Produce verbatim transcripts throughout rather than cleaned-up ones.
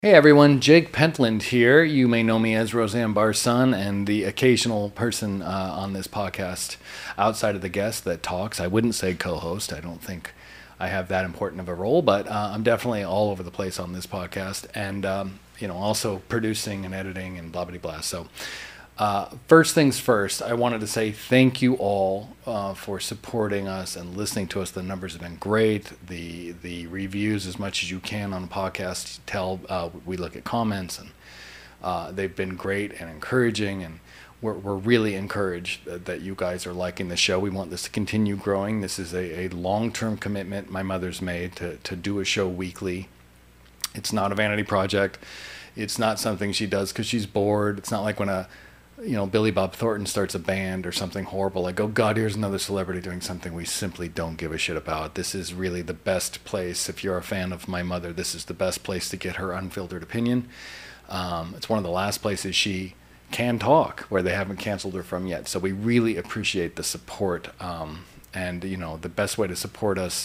Hey everyone, Jake Pentland here. You may know me as Roseanne Barr's son and the occasional person uh, on this podcast outside of the guest that talks. I wouldn't say co host, I don't think I have that important of a role, but uh, I'm definitely all over the place on this podcast and, um, you know, also producing and editing and blah, blah, blah. So, uh, first things first, I wanted to say thank you all uh, for supporting us and listening to us. The numbers have been great. The the reviews, as much as you can on the podcast, tell uh, we look at comments, and uh, they've been great and encouraging. And we're we're really encouraged that, that you guys are liking the show. We want this to continue growing. This is a, a long term commitment my mother's made to to do a show weekly. It's not a vanity project. It's not something she does because she's bored. It's not like when a you know, Billy Bob Thornton starts a band or something horrible, like, oh God, here's another celebrity doing something we simply don't give a shit about. This is really the best place. If you're a fan of my mother, this is the best place to get her unfiltered opinion. Um, it's one of the last places she can talk where they haven't canceled her from yet. So we really appreciate the support. Um, and, you know, the best way to support us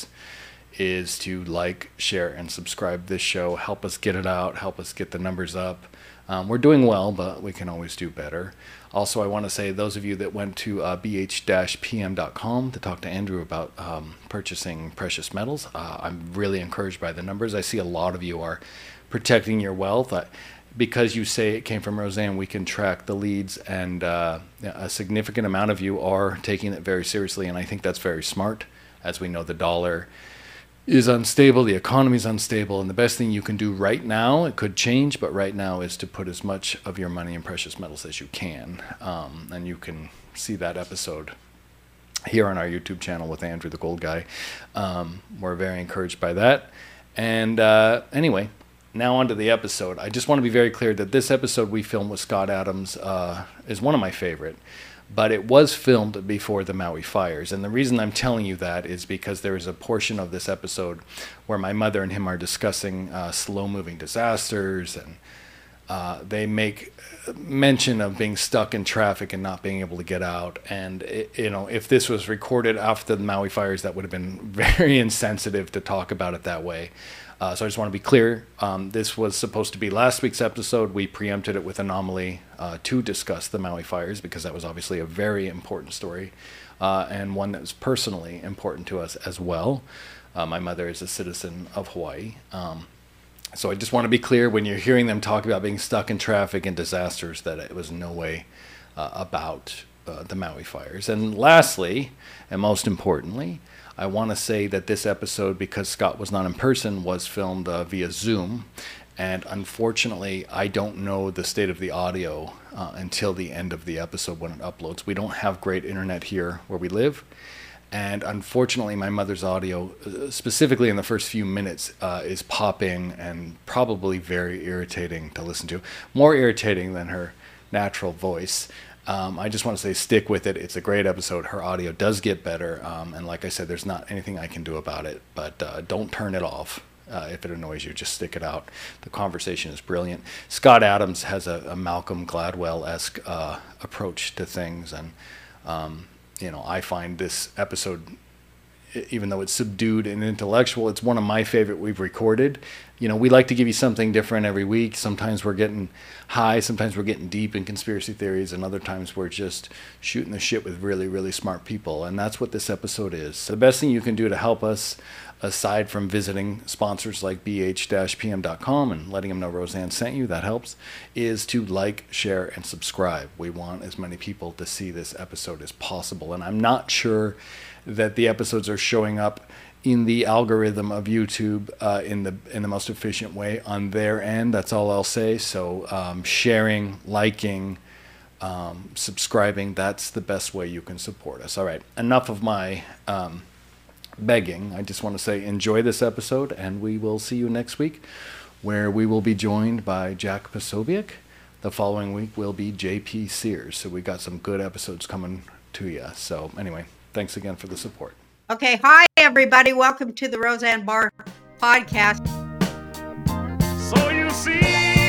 is to like, share, and subscribe this show. Help us get it out. Help us get the numbers up. Um, we're doing well, but we can always do better. Also, I want to say those of you that went to uh, b h dash p m dot com to talk to Andrew about um, purchasing precious metals, uh, I'm really encouraged by the numbers. I see a lot of you are protecting your wealth. I, because you say it came from Roseanne, we can track the leads, and uh, a significant amount of you are taking it very seriously, and I think that's very smart. As we know, the dollar is unstable, the economy is unstable, and the best thing you can do right now, it could change, but right now is to put as much of your money in precious metals as you can. Um, and you can see that episode here on our YouTube channel with Andrew the Gold Guy. Um, we're very encouraged by that. And uh, anyway, now on to the episode. I just want to be very clear that this episode we filmed with Scott Adams uh, is one of my favorite. But it was filmed before the Maui fires. And the reason I'm telling you that is because there is a portion of this episode where my mother and him are discussing uh, slow-moving disasters, and uh, they make mention of being stuck in traffic and not being able to get out. And, it, you know, if this was recorded after the Maui fires, that would have been very insensitive to talk about it that way. Uh, so I just want to be clear. Um, this was supposed to be last week's episode. We preempted it with Anomaly uh, to discuss the Maui fires because that was obviously a very important story uh, and one that was personally important to us as well. Uh, my mother is a citizen of Hawaii. Um, so I just want to be clear when you're hearing them talk about being stuck in traffic and disasters that it was no way uh, about uh, the Maui fires. And lastly, and most importantly, I want to say that this episode, because Scott was not in person, was filmed uh, via Zoom. And unfortunately, I don't know the state of the audio uh, until the end of the episode when it uploads. We don't have great internet here where we live. And unfortunately, my mother's audio, uh, specifically in the first few minutes, uh, is popping and probably very irritating to listen to. More irritating than her natural voice. Um, I just want to say stick with it. It's a great episode. Her audio does get better. Um, and like I said, there's not anything I can do about it. But uh, don't turn it off. Uh, if it annoys you, just stick it out. The conversation is brilliant. Scott Adams has a, a Malcolm Gladwell-esque uh, approach to things. And, um, you know, I find this episode, even though it's subdued and intellectual, it's one of my favorite we've recorded. You know, we like to give you something different every week. Sometimes we're getting high, sometimes we're getting deep in conspiracy theories, and other times we're just shooting the shit with really, really smart people. And that's what this episode is. So the best thing you can do to help us, aside from visiting sponsors like b h dash p m dot com and letting them know Roseanne sent you, that helps, is to like, share, and subscribe. We want as many people to see this episode as possible. And I'm not sure that the episodes are showing up in the algorithm of YouTube uh, in the in the most efficient way on their end. That's all I'll say. So um, sharing, liking, um, subscribing, that's the best way you can support us. All right, enough of my um, begging. I just want to say enjoy this episode, and we will see you next week, where we will be joined by Jack Posobiec. The following week will be J P Sears. So we got some good episodes coming to you. So anyway, thanks again for the support. Okay, hi everybody. Welcome to the Roseanne Barr podcast. So you see.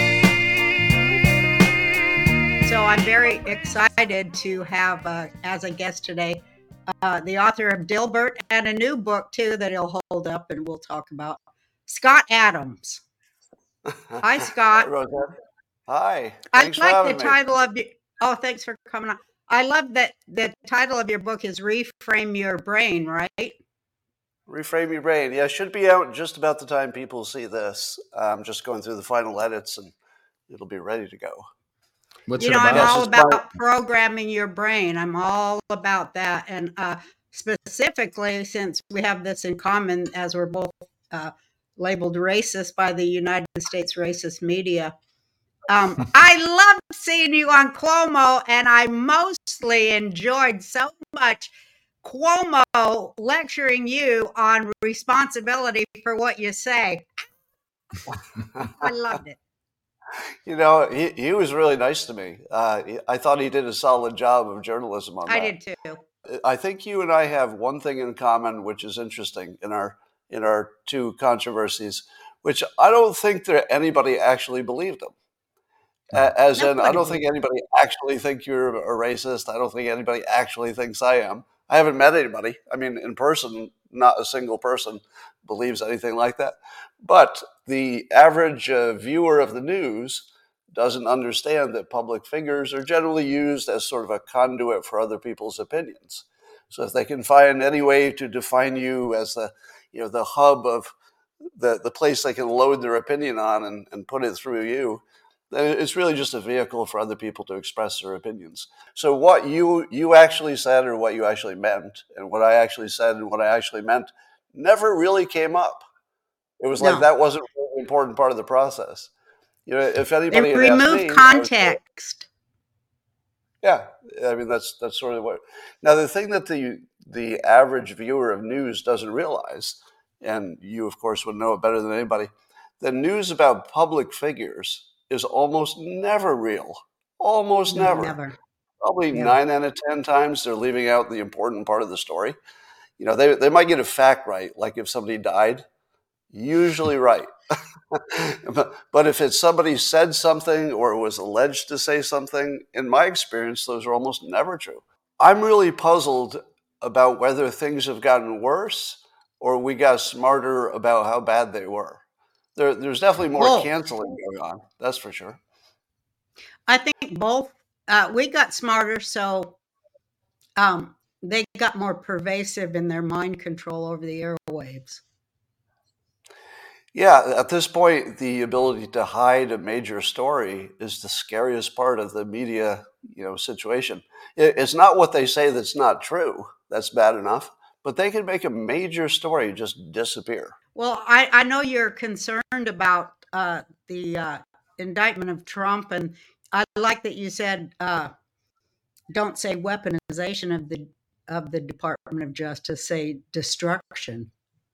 So I'm very excited to have uh, as a guest today uh, the author of Dilbert, and a new book too that he'll hold up and we'll talk about, Scott Adams. Hi, Scott. Roseanne. Hi. I Thanks for like the having me. title of your. Oh, thanks for coming on. I love that the title of your book is Reframe Your Brain, right? Reframe Your Brain. Yeah, it should be out just about the time people see this. I'm just going through the final edits and it'll be ready to go. What's You it know, I'm about? Yes, all it's my- about programming your brain. I'm all about that. And uh, specifically, since we have this in common, as we're both uh, labeled racist by the United States racist media, um, I loved seeing you on Cuomo, and I mostly enjoyed so much Cuomo lecturing you on responsibility for what you say. I loved it. You know, he, he was really nice to me. Uh, he- I thought he did a solid job of journalism on I that. did too. I think you and I have one thing in common, which is interesting in our in our two controversies, which I don't think that anybody actually believed him. A- As in, I Nobody don't think believed anybody actually think you're a racist. I don't think anybody actually thinks I am. I haven't met anybody. I mean, in person, not a single person believes anything like that. But the average uh, viewer of the news doesn't understand that public figures are generally used as sort of a conduit for other people's opinions. So if they can find any way to define you as the, you know, the hub of the, the place they can load their opinion on and, and put it through you, then it's really just a vehicle for other people to express their opinions. So what you you actually said or what you actually meant, and what I actually said and what I actually meant, never really came up. It was like No. that wasn't really an important part of the process. You know, if They anybody had asked remove me, I would say, context. yeah, I mean that's that's sort of what. Now the thing that the the average viewer of news doesn't realize, and you of course would know it better than anybody, the news about public figures is almost never real. Almost No, never. never. Probably Yeah. nine out of ten times they're leaving out the important part of the story. You know, they they might get a fact right, like if somebody died, usually right. but, but if it's somebody said something or was alleged to say something, in my experience, those are almost never true. I'm really puzzled about whether things have gotten worse or we got smarter about how bad they were. There, there's definitely more Both. canceling going on, that's for sure. I think both. Uh, we got smarter, so um, they got more pervasive in their mind control over the airwaves. Yeah, at this point, the ability to hide a major story is the scariest part of the media, you know, situation. It, it's not what they say that's not true. That's bad enough. But they can make a major story just disappear. Well, I, I know you're concerned about uh, the uh, indictment of Trump, and I like that you said uh, don't say weaponization of the of the Department of Justice, say destruction.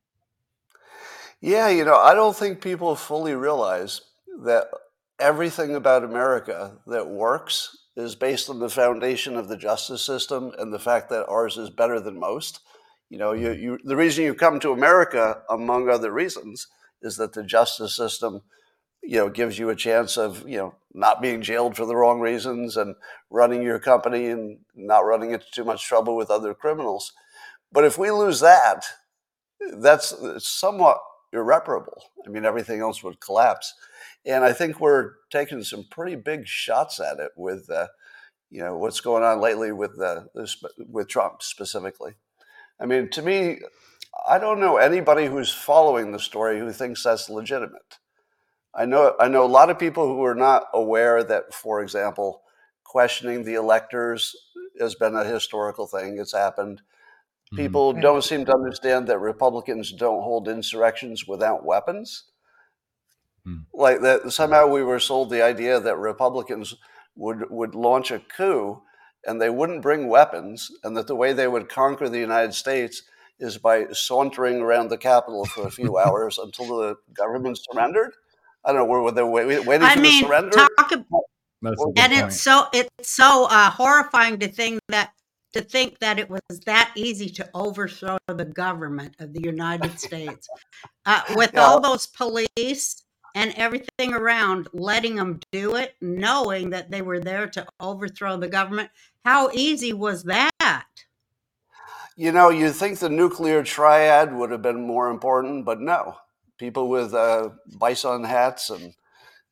Yeah, you know, I don't think people fully realize that everything about America that works is based on the foundation of the justice system and the fact that ours is better than most. You know, you, you the reason you come to America, among other reasons, is that the justice system, you know, gives you a chance of, you know, not being jailed for the wrong reasons and running your company and not running into too much trouble with other criminals. But if we lose that, that's somewhat irreparable. I mean, everything else would collapse. And I think we're taking some pretty big shots at it with, uh, you know, what's going on lately with uh, this, with Trump specifically. I mean, to me, I don't know anybody who's following the story who thinks that's legitimate. I know I know a lot of people who are not aware that, for example, questioning the electors has been a historical thing. It's happened. People don't seem to understand that Republicans don't hold insurrections without weapons. Mm. Like that somehow we were sold the idea that Republicans would would launch a coup and they wouldn't bring weapons, and that the way they would conquer the United States is by sauntering around the Capitol for a few hours until the government surrendered. I don't know, were they waiting for I the mean, surrender? talk about, That's a good and point. it's so it's so uh, horrifying to think that to think that it was that easy to overthrow the government of the United States uh, with Yeah. all those police and everything around letting them do it, knowing that they were there to overthrow the government. How easy was that? You know, you'd think the nuclear triad would have been more important, but no. People with uh, bison hats and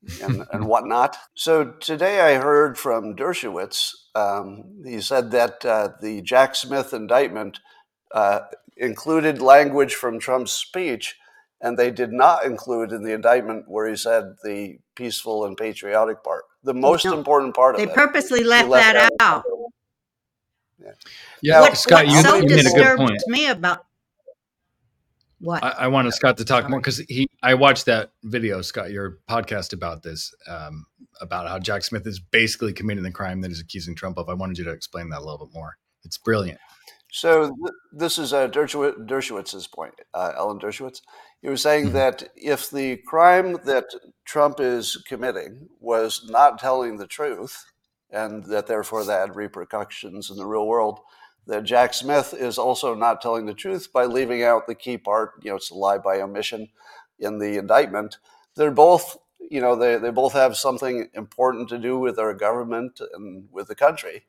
and, and whatnot. So today I heard from Dershowitz. Um, he said that uh, the Jack Smith indictment uh, included language from Trump's speech, and they did not include in the indictment where he said the peaceful and patriotic part. The most No, important part of they it. purposely left, left that out. out. Yeah, Yeah, What, Scott, what you, so you made a good disturbs point. me about what? I, I wanted Scott to talk Sorry. more because he. I watched that video, Scott, your podcast about this, um, about how Jack Smith is basically committing the crime that he's accusing Trump of. I wanted you to explain that a little bit more. It's brilliant. So th- this is uh, Dershowitz, Dershowitz's point, uh, Alan Dershowitz. He was saying Mhm. that if the crime that Trump is committing was not telling the truth, and that therefore that had repercussions in the real world, that Jack Smith is also not telling the truth by leaving out the key part. You know, it's a lie by omission in the indictment. They're both, you know, they, they both have something important to do with our government and with the country.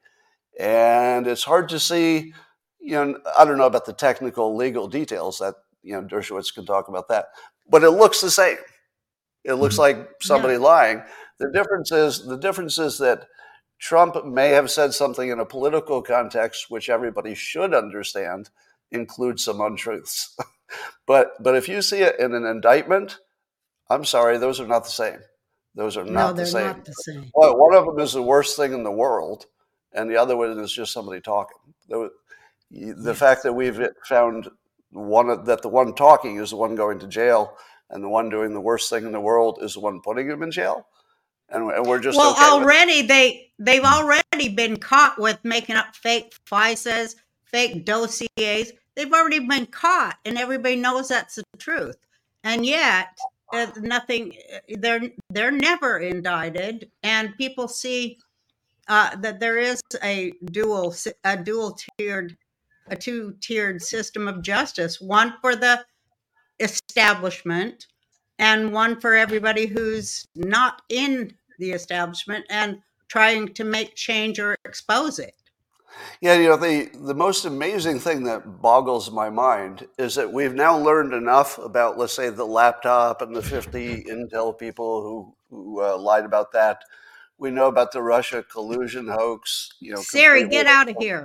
And it's hard to see, you know, I don't know about the technical legal details that, you know, Dershowitz can talk about that, but it looks the same. It looks Mhm. like somebody Yeah. lying. The difference is the difference is that Trump may have said something in a political context, which everybody should understand, includes some untruths. but but if you see it in an indictment, I'm sorry, those are not the same. Those are No, not the they're same. not the same. Well, one of them is the worst thing in the world, and the other one is just somebody talking. The, the Yes. fact that we've found one of- that the one talking is the one going to jail, and the one doing the worst thing in the world is the one putting him in jail, and, and we're just Well, okay with it. already they they've already been caught with making up fake FISAs, fake dossiers. They've already been caught, and everybody knows that's the truth. And yet, uh, nothing. uh, They're they're never indicted, and people see uh, that there is a dual sy- a dual tiered a two tiered system of justice. One for the establishment, and one for everybody who's not in the establishment and trying to make change or expose it. Yeah, you know, the, the most amazing thing that boggles my mind is that we've now learned enough about, let's say, the laptop and the fifty Intel people who, who uh, lied about that. We know about the Russia collusion hoax, you know, Siri, completely. get out of here.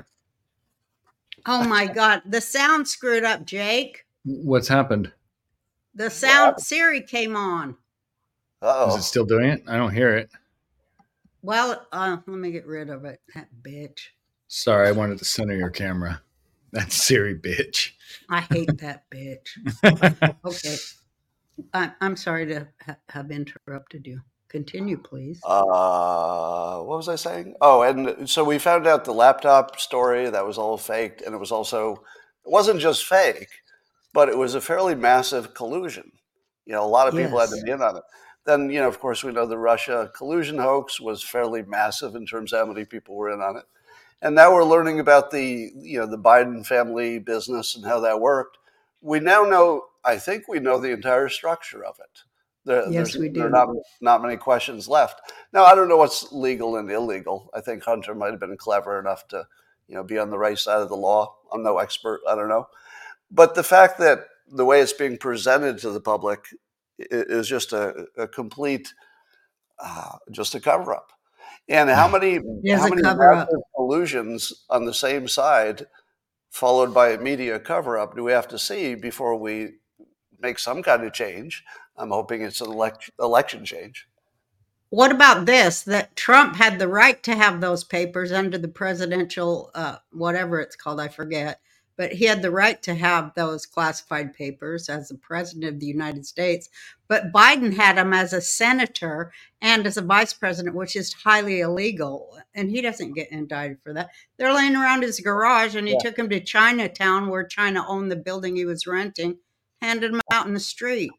Oh my God. The sound screwed up, Jake. What's happened? The sound Siri came on. Is Uh-oh. it still doing it? I don't hear it. Well, uh, let me get rid of it. That bitch. Sorry, I wanted to center your camera. That's Siri, bitch. I hate that bitch. Okay. I, I'm sorry to ha- have interrupted you. Continue, please. Uh, what was I saying? Oh, and so we found out the laptop story that was all faked, and it was also, it wasn't just fake, but it was a fairly massive collusion. You know, a lot of people had Yes. to be in on it. Then, you know, of course, we know the Russia collusion hoax was fairly massive in terms of how many people were in on it. And now we're learning about the, you know, the Biden family business and how that worked. We now know, I think we know the entire structure of it. There, Yes, there's we there are do. not, not many questions left. Now, I don't know what's legal and illegal. I think Hunter might have been clever enough to, you know, be on the right side of the law. I'm no expert. I don't know. But the fact that the way it's being presented to the public i- is just a, a complete, uh, just a cover up. And how many There's how a many cover up. massive collusions on the same side, followed by a media cover up, do we have to see before we make some kind of change? I'm hoping it's an elect- election change. What about this? That Trump had the right to have those papers under the presidential, uh, whatever it's called, I forget. But he had the right to have those classified papers as the president of the United States. But Biden had them as a senator and as a vice president, which is highly illegal. And he doesn't get indicted for that. They're laying around his garage, and he Yeah. took him to Chinatown, where China owned the building he was renting, handed them out in the street.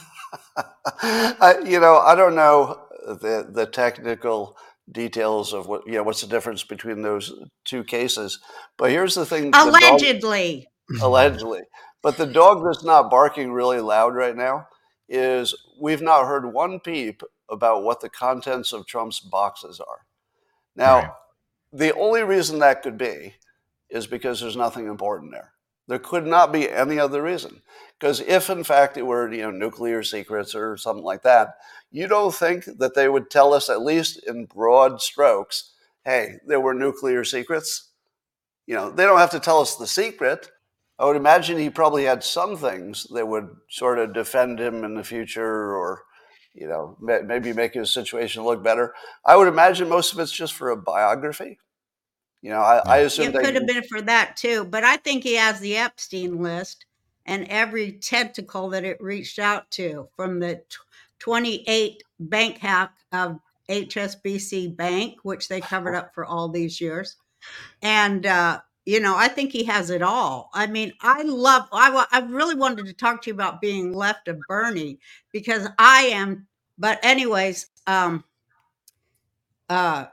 I, you know, I don't know the the technical details of what, you know, what's the difference between those two cases. But here's the thing: the dog, Allegedly. allegedly, but the dog that's not barking really loud right now is we've not heard one peep about what the contents of Trump's boxes are. Now, Right. the only reason that could be is because there's nothing important there. There could not be any other reason. Because if, in fact, it were, you know, nuclear secrets or something like that, you don't think that they would tell us, at least in broad strokes, hey, there were nuclear secrets? You know, they don't have to tell us the secret. I would imagine he probably had some things that would sort of defend him in the future, or, you know, maybe make his situation look better. I would imagine most of it's just for a biography. You know, I, I assume it they could have been for that too, but I think he has the Epstein list and every tentacle that it reached out to, from the twenty-eight bank hack of H S B C Bank, which they covered up for all these years. And, uh, you know, I think he has it all. I mean, I love, I, I really wanted to talk to you about being left of Bernie, because I am, but anyways, um, uh,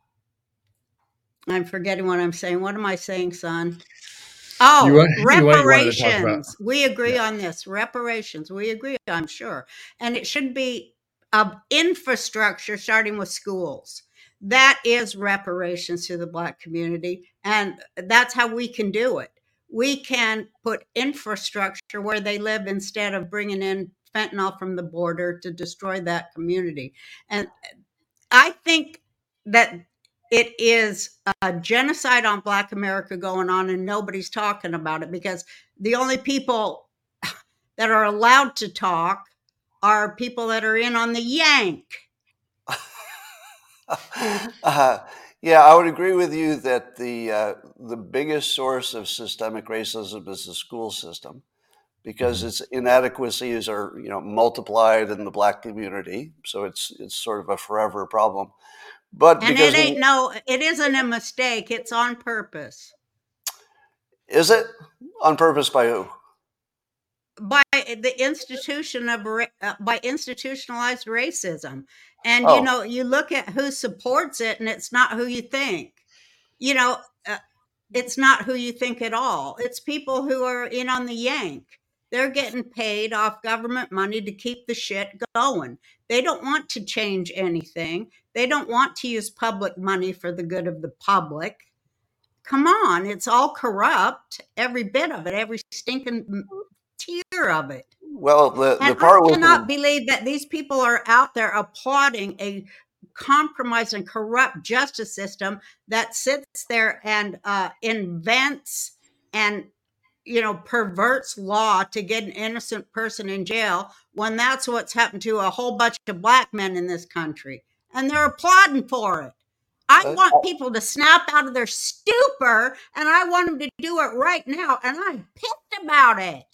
I'm forgetting what I'm saying. What am I saying, son? Oh, You, you, reparations. you wanted to talk about, we agree yeah. on this. Reparations. We agree, I'm sure. And it should be uh, infrastructure, starting with schools. That is reparations to the Black community. And that's how we can do it. We can put infrastructure where they live instead of bringing in fentanyl from the border to destroy that community. And I think that it is a genocide on Black America going on, and nobody's talking about it, because the only people that are allowed to talk are people that are in on the yank. uh, yeah, I would agree with you that the uh, the biggest source of systemic racism is the school system, because Mhm. its inadequacies are, you know, multiplied in the Black community. So it's it's sort of a forever problem. But And because it ain't we, no, it isn't a mistake. It's on purpose. is it on purpose by who? By the institution of ra- uh, by institutionalized racism. And you Oh, know, you look at who supports it, and it's not who you think. You know, uh, it's not who you think at all. It's people who are in on the yank. They're getting paid off government money to keep the shit going. They don't want to change anything. They don't want to use public money for the good of the public. Come on, it's all corrupt, every bit of it, every stinking tier of it. well, the the And I part with cannot the, believe that these people are out there applauding a compromised and corrupt justice system that sits there and uh, invents and, you know, perverts law to get an innocent person in jail, when that's what's happened to a whole bunch of Black men in this country. And they're applauding for it. I uh, want people to snap out of their stupor, and I want them to do it right now. And I'm pissed about it.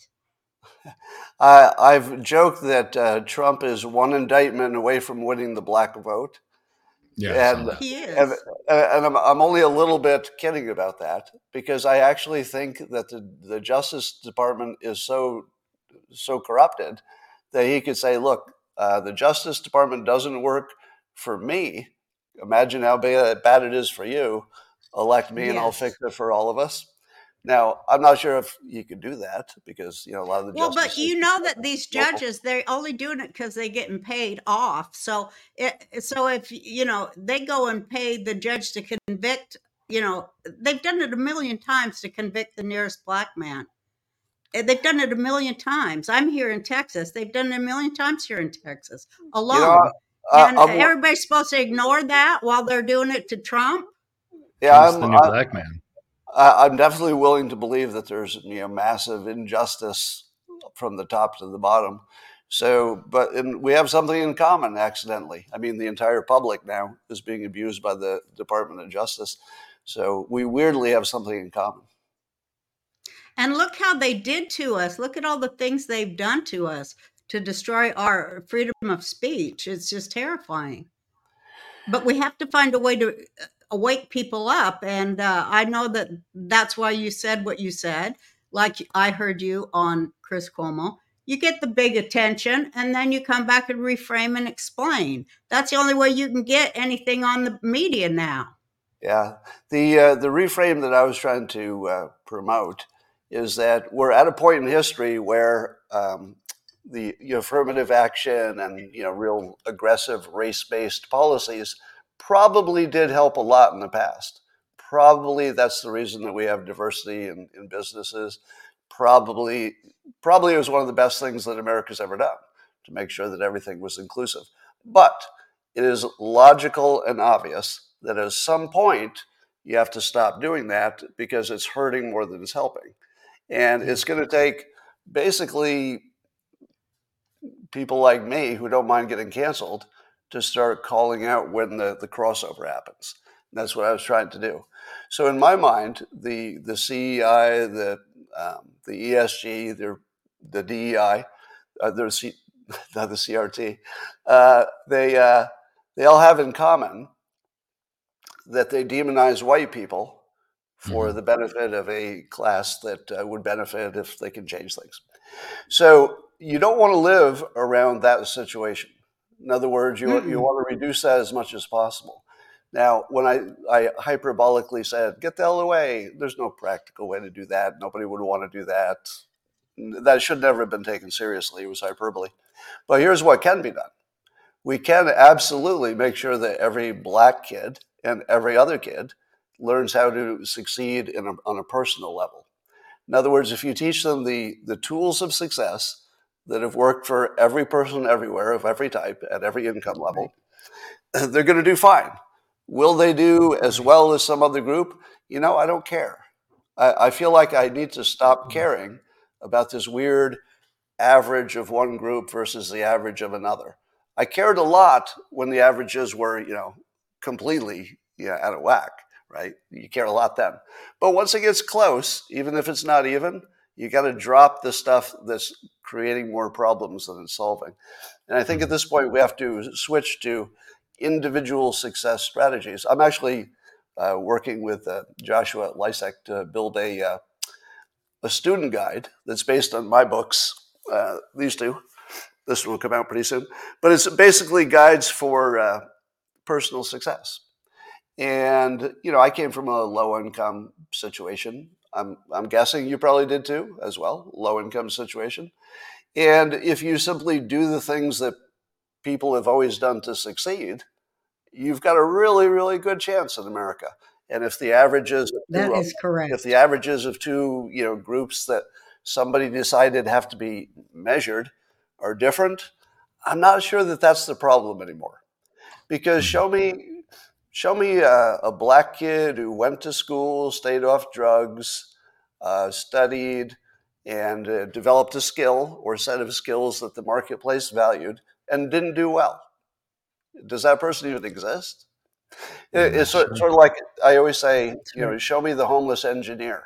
I, I've joked that uh, Trump is one indictment away from winning the Black vote. Yeah, I saw and that. He is. and and I'm I'm only a little bit kidding about that, because I actually think that the the Justice Department is so so corrupted that he could say, look, uh, the Justice Department doesn't work for me. Imagine how bad, bad it is for you. Elect me, and I'll Yes. fix it for all of us. Now, I'm not sure if you could do that, because, you know, a lot of the Well, but justice you system know that these local. judges, they're only doing it because they're getting paid off. So it, so if, you know, they go and pay the judge to convict, you know, they've done it a million times to convict the nearest Black man. Eh, They've done it a million times. I'm here in Texas. They've done it a million times here in Texas You know, alone. uh, And I'm everybody's supposed to ignore that while they're doing it to Trump. yeah, Trump's I'm the new I, Black man. I- I'm definitely willing to believe that there's, you know, massive injustice from the top to the bottom. So, but and we have something in common accidentally. I mean, the entire public now is being abused by the Department of Justice. So we weirdly have something in common. And look how they did to us. Look at all the things they've done to us to destroy our freedom of speech. It's just terrifying. But we have to find a way to uh, wake people up. And uh, I know that that's why you said what you said. Like I heard you on Chris Cuomo. You get the big attention, and then you come back and reframe and explain. That's the only way you can get anything on the media now. Yeah, the uh, the reframe that I was trying to uh, promote is that we're at a point in history where um, the, you know, affirmative action and, you know, real aggressive race-based policies probably did help a lot in the past. Probably that's the reason that we have diversity in, in businesses. probably probably it was one of the best things that America's ever done to make sure that everything was inclusive. But it is logical and obvious that at some point you have to stop doing that because it's hurting more than it's helping. And it's going to take basically people like me who don't mind getting canceled to start calling out when the, the crossover happens. And that's what I was trying to do. So in my mind, the the C E I, the um, the E S G, the the D E I, uh, the C, the C R T, uh, they uh, they all have in common that they demonize white people for Mhm. the benefit of a class that uh, would benefit if they can change things. So you don't want to live around that situation. In other words, you, you Mm-mm. want to reduce that as much as possible. Now, when I, I hyperbolically said, get the hell away, there's no practical way to do that. Nobody would want to do that. That should never have been taken seriously. It was hyperbole. But here's what can be done. We can absolutely make sure that every black kid and every other kid learns how to succeed in a, on a personal level. In other words, if you teach them the, the tools of success that have worked for every person everywhere of every type at every income level, right, they're going to do fine. Will they do as well as some other group? You know, I don't care. I, I feel like I need to stop caring about this weird average of one group versus the average of another. I cared a lot when the averages were, you know, completely, you know, out of whack, right? You care a lot then. But once it gets close, even if it's not even, you got to drop the stuff that's creating more problems than it's solving. And I think at this point we have to switch to individual success strategies. I'm actually uh, working with uh, Joshua Lysek to build a uh, a student guide that's based on my books. Uh, these two. This will come out pretty soon. But it's basically guides for uh, personal success. And, you know, I came from a low income situation. I'm, I'm guessing you probably did too, as well, low income situation. And if you simply do the things that people have always done to succeed, you've got a really, really good chance in America. And if the averages of That two, is correct. if the averages of two, you know, groups that somebody decided have to be measured are different, I'm not sure that that's the problem anymore. Because show me, show me a, a black kid who went to school, stayed off drugs, uh, studied, and uh, developed a skill or set of skills that the marketplace valued and didn't do well. Does that person even exist? It, it's sort, sort of like I always say, you know, show me the homeless engineer.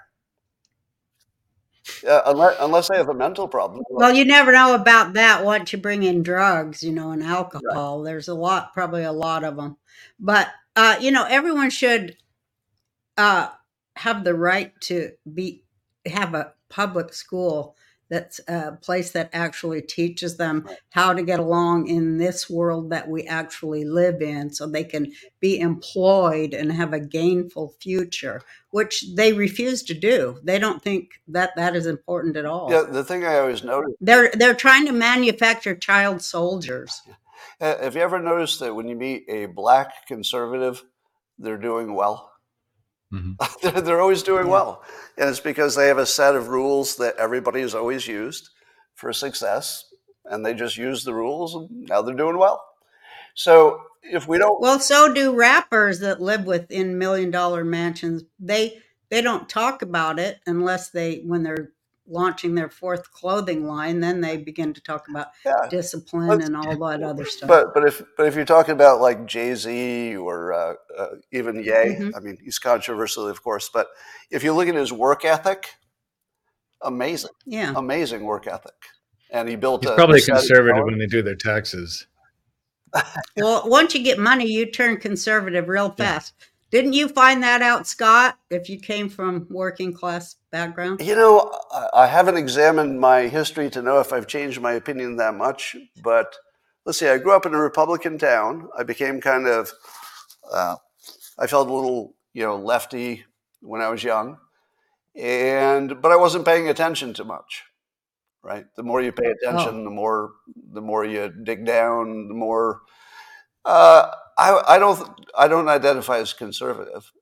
Uh, unless, unless they have a mental problem. Well, you never know about that once you bring in drugs, you know, and Right. alcohol. There's a lot, probably a lot of them. But, uh, you know, everyone should uh, have the right to be have a public school that's a place that actually teaches them how to get along in this world that we actually live in, so they can be employed and have a gainful future, which they refuse to do. They don't think that that is important at all. Yeah, the thing I always notice, They're they're trying to manufacture child soldiers. uh, have you ever noticed that when you meet a black conservative, they're doing well? Mhm. they're, they're always doing Yeah. well. And it's because they have a set of rules that everybody has always used for success. And they just use the rules and now they're doing well. So if we don't, Well, so do rappers that live within million dollar mansions. They they don't talk about it unless they when they're launching their fourth clothing line, then they begin to talk about yeah, discipline but, and all that other stuff. but but if but if you're talking about like Jay-Z or uh, uh, even Ye, Mhm. I mean, he's controversial, of course, but if you look at his work ethic, amazing, Yeah. amazing work ethic. And he built He's a, probably a a set of conservative talent. when they do their taxes. Well, once you get money, you turn conservative real Yeah. fast. Didn't you find that out, Scott, if you came from working class background? You know, I, I haven't examined my history to know if I've changed my opinion that much, but let's see, I grew up in a Republican town. I became kind of, uh, I felt a little, you know, lefty when I was young, and but I wasn't paying attention to much, right? The more you pay attention, Oh. the more the more you dig down, the more. Uh, I I don't I don't identify as conservative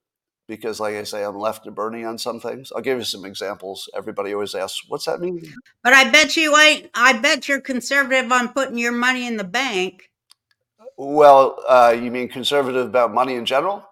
because, like I say, I'm left to Bernie on some things. I'll give you some examples. Everybody always asks, what's that mean? But I bet you ain't, I bet you're conservative on putting your money in the bank. Well, uh, you mean conservative about money in general?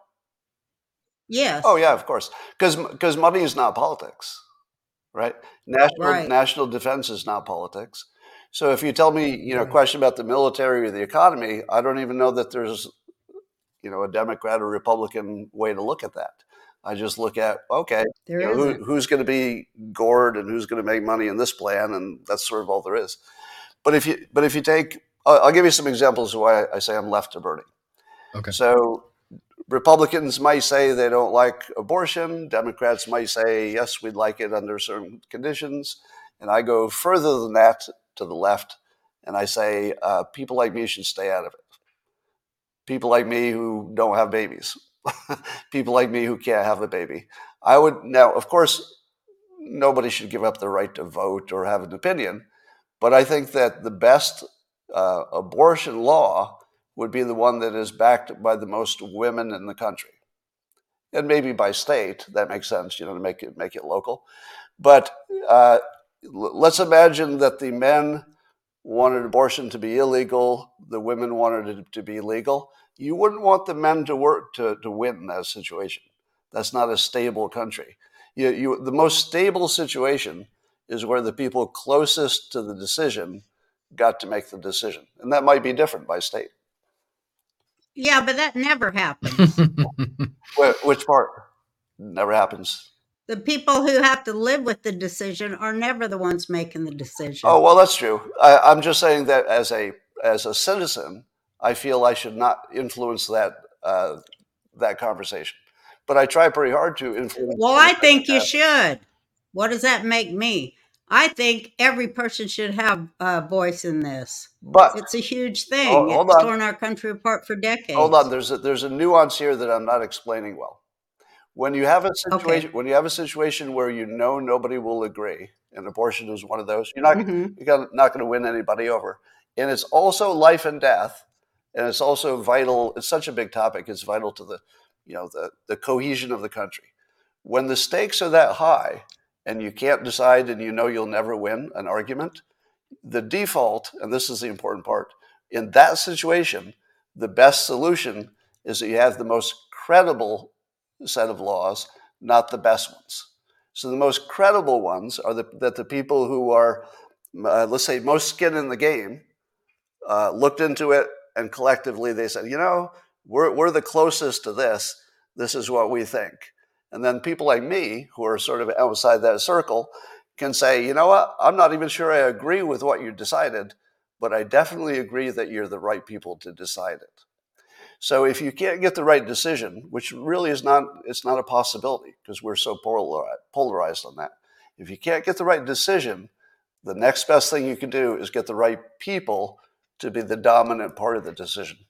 Yes. Oh, yeah, of course. Because because money is not politics, right? National Right. national defense is not politics. So if you tell me, you know, a Right. question about the military or the economy, I don't even know that there's, you know, a Democrat or Republican way to look at that. I just look at, okay, There you know, who, isn't. who's going to be gored and who's going to make money in this plan, and that's sort of all there is. But if you but if you take, I'll, I'll give you some examples of why I say I'm left to Bernie. Okay. So Republicans might say they don't like abortion. Democrats might say, yes, we'd like it under certain conditions. And I go further than that to the left, and I say uh, people like me should stay out of it. People like me who don't have babies. People like me who can't have a baby. I would, now, of course, nobody should give up the right to vote or have an opinion, but I think that the best uh, abortion law would be the one that is backed by the most women in the country, and maybe by state. That makes sense, you know, to make it make it local. But uh, let's imagine that the men wanted abortion to be illegal, the women wanted it to be legal. You wouldn't want the men to work to, to win in that situation. That's not a stable country. You, you, the most stable situation is where the people closest to the decision got to make the decision, and that might be different by state. Yeah, but that never happens. Wh- Which part? Never happens. The people who have to live with the decision are never the ones making the decision. Oh, well, that's true. I, I'm just saying that as a as a citizen, I feel I should not influence that uh, that conversation. But I try pretty hard to influence. Well, I think you should. What does that make me? I think every person should have a voice in this. But It's a huge thing. Hold- hold It's on. torn our country apart for decades. hold on, there's a, there's a nuance here that I'm not explaining well. When you have a situation, when you have a situation where you know nobody will agree, and abortion is one of those, you're not Mhm. you're not going to win anybody over, and it's also life and death, and it's also vital. It's such a big topic. It's vital to the, you know, the the cohesion of the country. When the stakes are that high, and you can't decide, and you know you'll never win an argument, the default, and this is the important part, in that situation, the best solution is that you have the most credible set of laws, not the best ones. So the most credible ones are the, that the people who are, uh, let's say, most skin in the game, uh, looked into it, and collectively they said, you know, we're, we're the closest to this. This is what we think. And then people like me, who are sort of outside that circle, can say, you know what, I'm not even sure I agree with what you decided, but I definitely agree that you're the right people to decide it. So if you can't get the right decision, which really is not, it's not a possibility because we're so polarized on that. If you can't get the right decision, the next best thing you can do is get the right people to be the dominant part of the decision.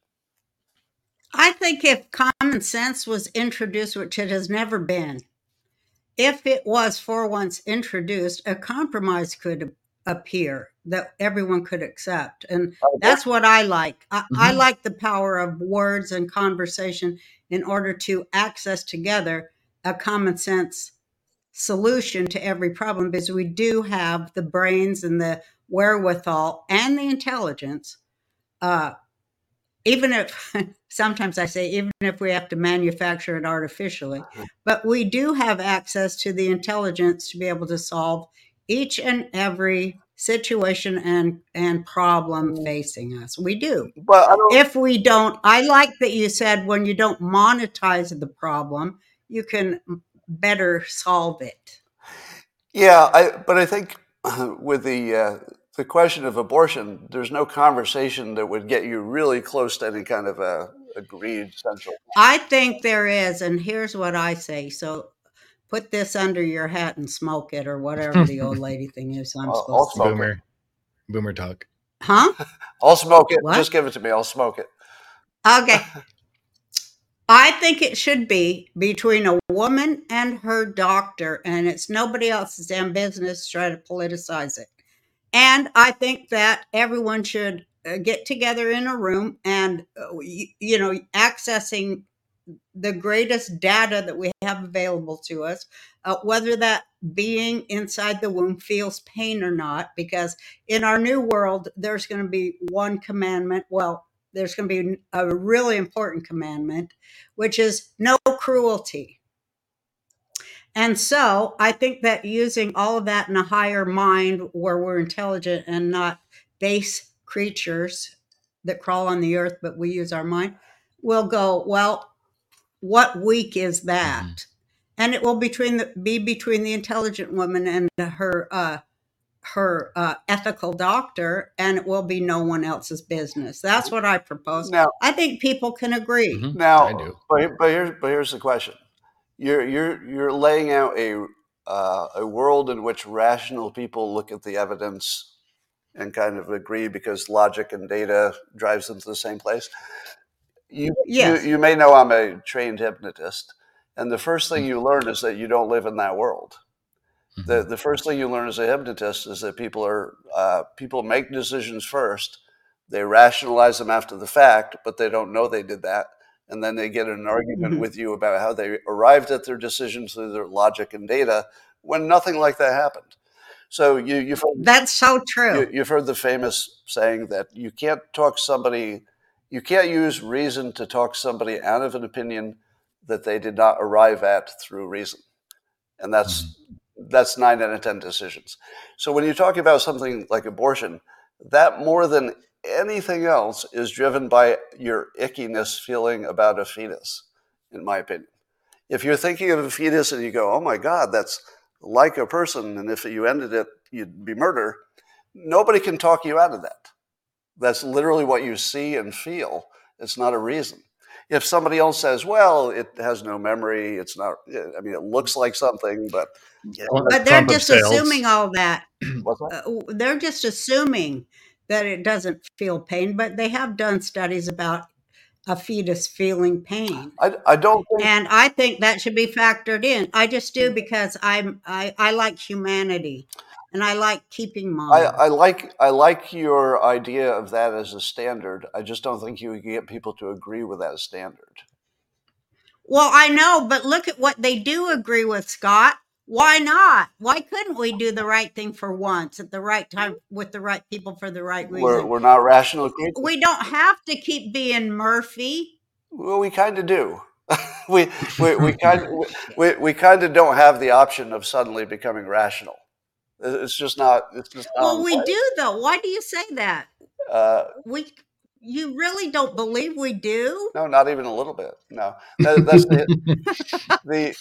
I think if common sense was introduced, which it has never been, if it was for once introduced, a compromise could appear that everyone could accept. And that's what I like. I, mm-hmm. I like the power of words and conversation in order to access together a common sense solution to every problem, because we do have the brains and the wherewithal and the intelligence. Uh, even if sometimes I say, even if we have to manufacture it artificially, but we do have access to the intelligence to be able to solve each and every situation and, and problem facing us. We do. But I don't, if we don't, I like that you said when you don't monetize the problem, you can better solve it. Yeah, I, but I think with the uh, the question of abortion, there's no conversation that would get you really close to any kind of a agreed central. I think there is, and here's what I say. So put this under your hat and smoke it, or whatever the old lady thing is I'm I'll, supposed I'll to smoke Boomer. it. Boomer talk. Huh? I'll smoke it. What? Just give it to me. I'll smoke it. Okay. I think it should be between a woman and her doctor, and it's nobody else's damn business to try to politicize it. And I think that everyone should uh, get together in a room and, uh, you, you know, accessing the greatest data that we have available to us, uh, whether that being inside the womb feels pain or not, because in our new world, there's going to be one commandment. Well, there's going to be a really important commandment, which is no cruelty. And so I think that using all of that in a higher mind where we're intelligent and not base creatures that crawl on the earth, but we use our mind, we'll go, well, what week is that? Mhm. And it will between the, be between the intelligent woman and her uh, her uh, ethical doctor, and it will be no one else's business. That's what I propose. Now, I think people can agree. Mhm. now, I do. but but here's but here's the question: you're you're you're laying out a uh, a world in which rational people look at the evidence and kind of agree because logic and data drives them to the same place. You, Yes. you you may know I'm a trained hypnotist, and the first thing you learn is that you don't live in that world. The Mhm. the first thing you learn as a hypnotist is that people are uh, people make decisions first, they rationalize them after the fact, but they don't know they did that, and then they get in an argument Mhm. with you about how they arrived at their decisions through their logic and data when nothing like that happened. So you you've heard, That's so you, true. you've heard the famous saying that you can't talk somebody, you can't use reason to talk somebody out of an opinion that they did not arrive at through reason, and that's Mhm. that's nine out of ten decisions. So when you talk about something like abortion, that more than anything else is driven by your ickiness feeling about a fetus, in my opinion. If you're thinking of a fetus and you go, oh my God, that's like a person, and if you ended it, you'd be murder, nobody can talk you out of that. That's literally what you see and feel. It's not a reason. If somebody else says, well, it has no memory, it's not, I mean, it looks like something, but yeah, But they're Clump of just cells. assuming all that. what's that? Uh, they're just assuming that it doesn't feel pain, but they have done studies about a fetus feeling pain. I, I don't think, And I think that should be factored in. I just do because I'm I, I like humanity and I like keeping I, mine. I like I like your idea of that as a standard. I just don't think you can get people to agree with that standard. Well, I know, but look at what they do agree with, Scott. Why not? Why couldn't we do the right thing for once at the right time with the right people for the right We're reason? we're not rational creatures. We don't have to keep being Murphy. Well, we kind of do. we we we kind we, we kind of don't have the option of suddenly becoming rational. It's just not. It's just not Well, in we play. do though. Why do you say that? Uh, We you really don't believe we do? no, not even a little bit. No, that, that's the the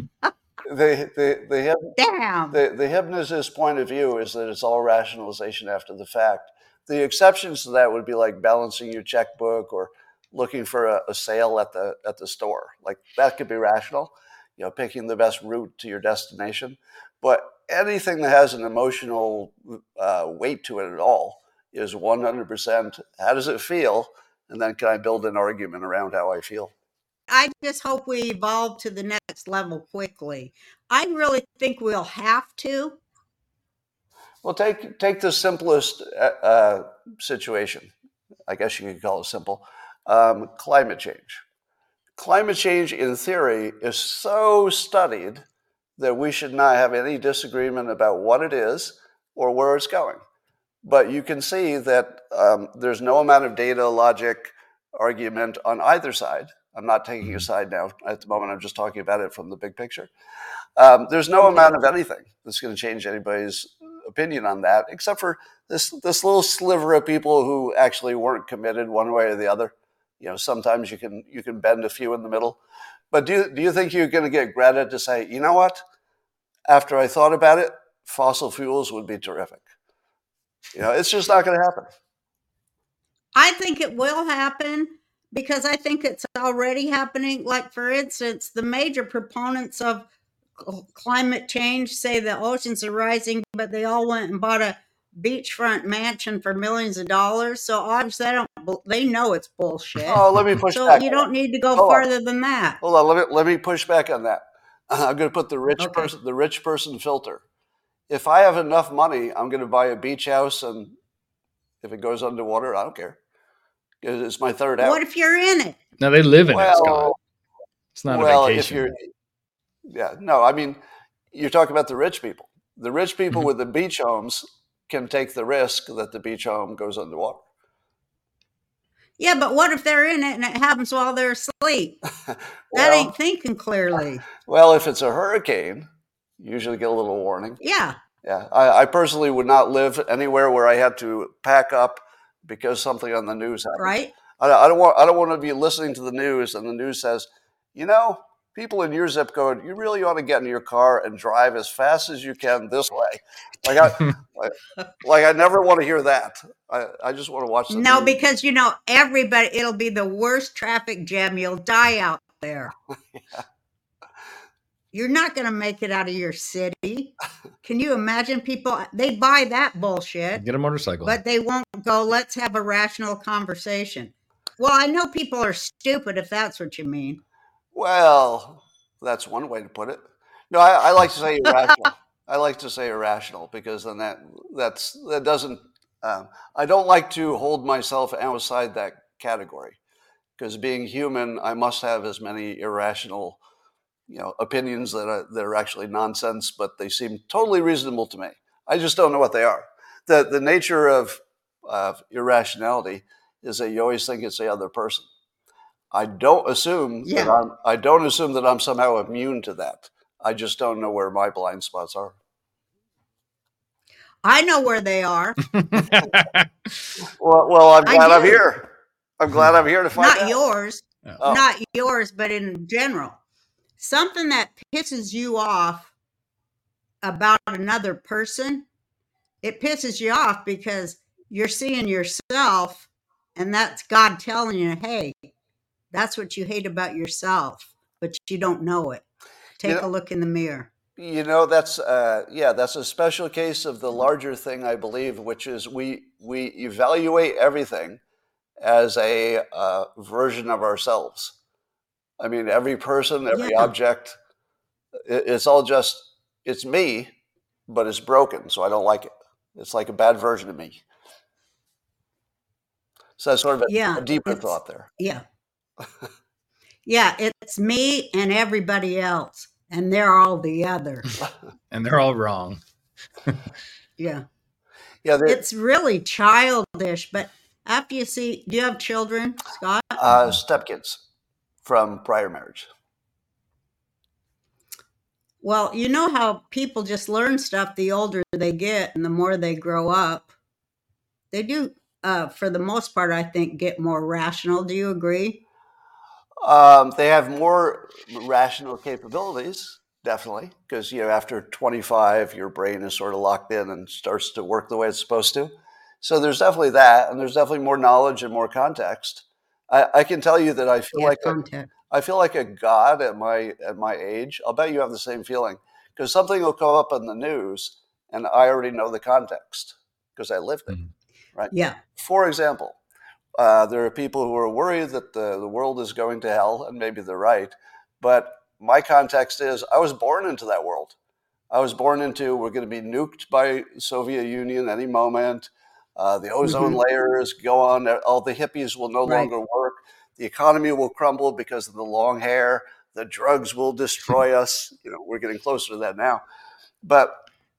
the the the, hyp- Damn. the the hypnotist point of view is that it's all rationalization after the fact. The exceptions to that would be like balancing your checkbook or looking for a, a sale at the at the store. Like that could be rational, you know, picking the best route to your destination. But anything that has an emotional uh, weight to it at all is one hundred percent. How does it feel? And then can I build an argument around how I feel? I just hope we evolve to the next level quickly. I really think we'll have to. Well, take take the simplest uh, uh, situation. I guess you could call it simple. Um, climate change. Climate change, in theory, is so studied that we should not have any disagreement about what it is or where it's going. But you can see that um, there's no amount of data, logic, argument on either side. I'm not taking a side now at the moment. I'm just talking about it from the big picture. Um, there's no Okay. amount of anything that's going to change anybody's opinion on that, except for this this little sliver of people who actually weren't committed one way or the other. You know, sometimes you can you can bend a few in the middle. But do you, do you think you're going to get Greta to say, you know what? After I thought about it, fossil fuels would be terrific. You know, it's just not going to happen. I think it will happen because I think it's already happening. Like, for instance, the major proponents of cl- climate change say the oceans are rising, but they all went and bought a beachfront mansion for millions of dollars. So obviously, they don't. bel- They know it's bullshit. Oh, let me push So back. you on don't that. need to go Hold on. further than that. Hold on. Let me let me push back on that. I'm going to put the rich Okay. person the rich person filter. If I have enough money, I'm going to buy a beach house, and if it goes underwater, I don't care. It's my third house. What if you're in it? Now they live in it, Scott. Well, It's not Well, a if vacation. you're, yeah, no, I mean, you're talking about the rich people. The rich people Mhm. with the beach homes can take the risk that the beach home goes underwater. Yeah, but what if they're in it and it happens while they're asleep? That Well, ain't thinking clearly. well, if it's a hurricane, you usually get a little warning. Yeah, Yeah, I, I personally would not live anywhere where I had to pack up because something on the news happened. right? I, I don't want I don't want to be listening to the news and the news says, you know, people in your zip code, you really ought to get in your car and drive as fast as you can this way. Like I like, like I never want to hear that. I, I just want to watch the No, news. because you know, everybody, it'll be the worst traffic jam. You'll die out there. You're not going to make it out of your city. Can you imagine people? They buy that bullshit, Get a motorcycle. but they won't go, let's have a rational conversation. Well, I know people are stupid if that's what you mean. Well, that's one way to put it. No, I, I like to say irrational. I like to say irrational because then that that's that doesn't. Um, I don't like to hold myself outside that category because being human, I must have as many irrational, you know, opinions that are that are actually nonsense, but they seem totally reasonable to me. I just don't know what they are. the The nature of of irrationality is that you always think it's the other person. I don't assume that Yeah. I'm I don't assume that I'm somehow immune to that. I just don't know where my blind spots are. I know where they are. Well, well, I'm I glad I'm do. here. I'm glad I'm here to find Not out. yours, Oh, not yours, but in general. Something that pisses you off about another person, it pisses you off because you're seeing yourself, and that's God telling you, hey, that's what you hate about yourself, but you don't know it. you Take a know, look in the mirror. you know that's uh, yeah, that's a special case of the larger thing, I believe, which is we we evaluate everything as a uh, version of ourselves. I mean, every person, every Yeah. object, it, it's all just it's me, but it's broken, so I don't like it. It's like a bad version of me. So that's sort of a, Yeah. a deeper It's, thought there. yeah. Yeah. It's me and everybody else, and they're all the other. And they're all wrong. Yeah. Yeah, the, It's really childish, but after you see, do you have children, Scott? uh, stepkids from prior marriage. Well, you know how people just learn stuff the older they get and the more they grow up. They do, uh, for the most part, I think, get more rational. Do you agree? Um, they have more rational capabilities, definitely, because you know after twenty-five, your brain is sort of locked in and starts to work the way it's supposed to. So there's definitely that, and there's definitely more knowledge and more context. I, I can tell you that I feel Yeah, like a, context. I feel like a god at my at my age. I'll bet you have the same feeling because something will come up in the news, and I already know the context because I lived it. Mhm. Right. Yeah. For example, uh, there are people who are worried that the, the world is going to hell, and maybe they're right. But my context is I was born into that world. I was born into we're going to be nuked by the Soviet Union any moment. Uh, the ozone hmm layers go on. All the hippies will no Right. longer work. The economy will crumble because of the long hair. The drugs will destroy us. You know, we're getting closer to that now. But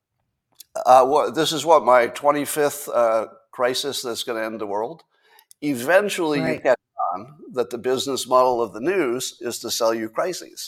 uh, what, this is what my twenty-fifth uh, crisis that's going to end the world. Eventually, you Right. catch on that the business model of the news is to sell you crises.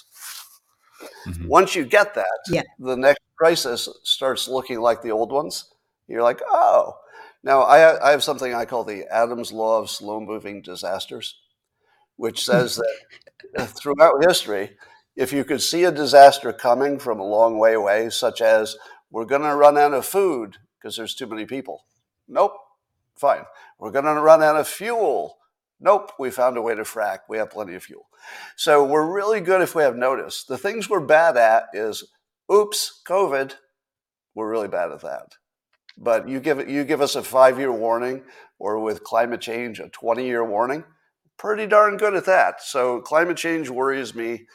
Mhm. Once you get that, Yeah. the next crisis starts looking like the old ones. You're like, oh. Now, I, I have something I call the Adams Law of Slow Moving Disasters, which says that throughout history, if you could see a disaster coming from a long way away, such as we're going to run out of food because there's too many people. Nope. Fine. We're going to run out of fuel. Nope. We found a way to frack. We have plenty of fuel. So we're really good if we have notice. The things we're bad at is, oops, COVID. We're really bad at that. But you give it, you give us a five-year warning, or with climate change, a twenty-year warning. Pretty darn good at that. So climate change worries me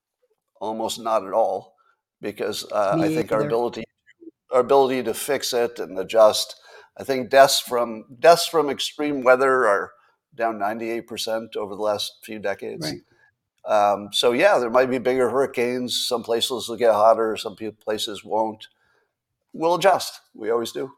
almost not at all, because uh, I Me think our either. ability our ability to fix it and adjust. I think deaths from deaths from extreme weather are down ninety-eight percent over the last few decades. Right. Um, so yeah, there might be bigger hurricanes. Some places will get hotter. Some pe- places won't. We'll adjust. We always do.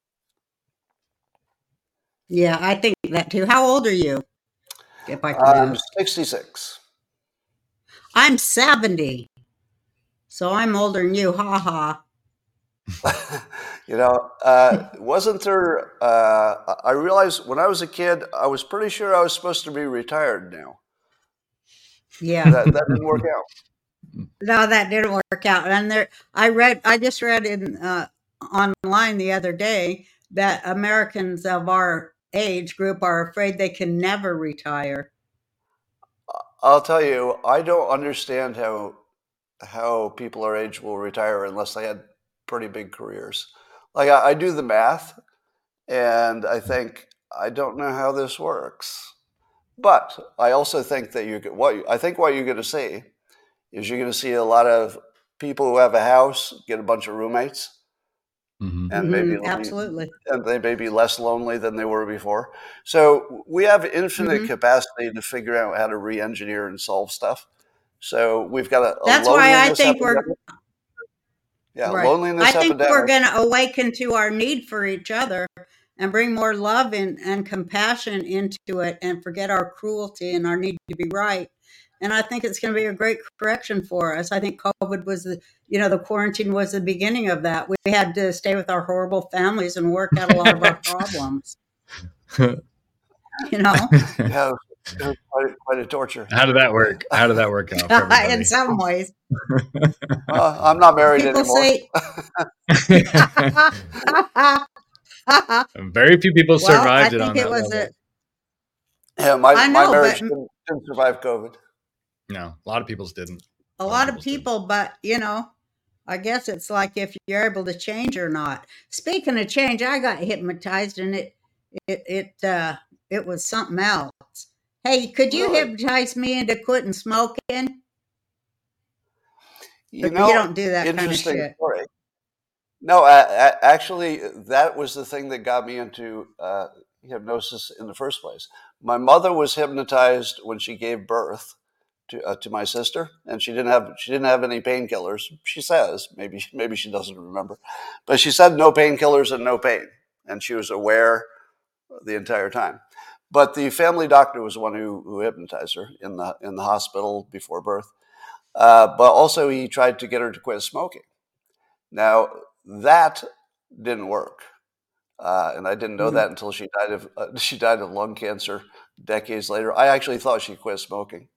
Yeah, I think that too. How old are you? If I can I'm ask. sixty-six. I'm seventy. So I'm older than you. Ha ha. You know, uh, wasn't there? Uh, I realized when I was a kid, I was pretty sure I was supposed to be retired now. Yeah. That that didn't work out. No, that didn't work out. And there, I read, I just read in uh, online the other day that Americans of our age group are afraid they can never retire. I'll tell you, I don't understand how how people our age will retire unless they had pretty big careers. Like I, I do the math, and I think I don't know how this works. But I also think that you what I think what you're going to see is you're going to see a lot of people who have a house get a bunch of roommates, Mhm. and maybe Mhm, it'll be, absolutely. and they may be less lonely than they were before. So we have infinite Mhm. capacity to figure out how to re-engineer and solve stuff. So we've got a, a That's why I loneliness think we're epidemic. Yeah, right. I loneliness think we're epidemic. going to awaken to our need for each other and bring more love and, and compassion into it and forget our cruelty and our need to be right. And I think it's going to be a great correction for us. I think COVID was the, you know, the quarantine was the beginning of that. We had to stay with our horrible families and work out a lot of our problems, you know, Yeah, it was quite, quite a torture. How did that work? How did that work out for everybody? in some ways. Uh, I'm not married People anymore. say, Very few people well, I survived it think on it that was level. a, Yeah, my, I my know, marriage but didn't, didn't survive COVID. No, a lot of people's didn't. a lot of people, but you know, I guess it's like if you're able to change or not. Speaking of change, I got hypnotized and it it it uh it was something else. Hey, could you Really? hypnotize me into quitting smoking? You Or you know, don't do that kind of interesting shit. story. No, I, I, actually, that was the thing that got me into uh, hypnosis in the first place. My mother was hypnotized when she gave birth to uh, to my sister, and she didn't have she didn't have any painkillers. She says maybe maybe she doesn't remember, but she said no painkillers and no pain, and she was aware the entire time. But the family doctor was the one who, who hypnotized her in the in the hospital before birth. Uh, but also, he tried to get her to quit smoking. Now, that didn't work, uh, and I didn't know Mhm. that until she died of uh, she died of lung cancer decades later. I actually thought she quit smoking.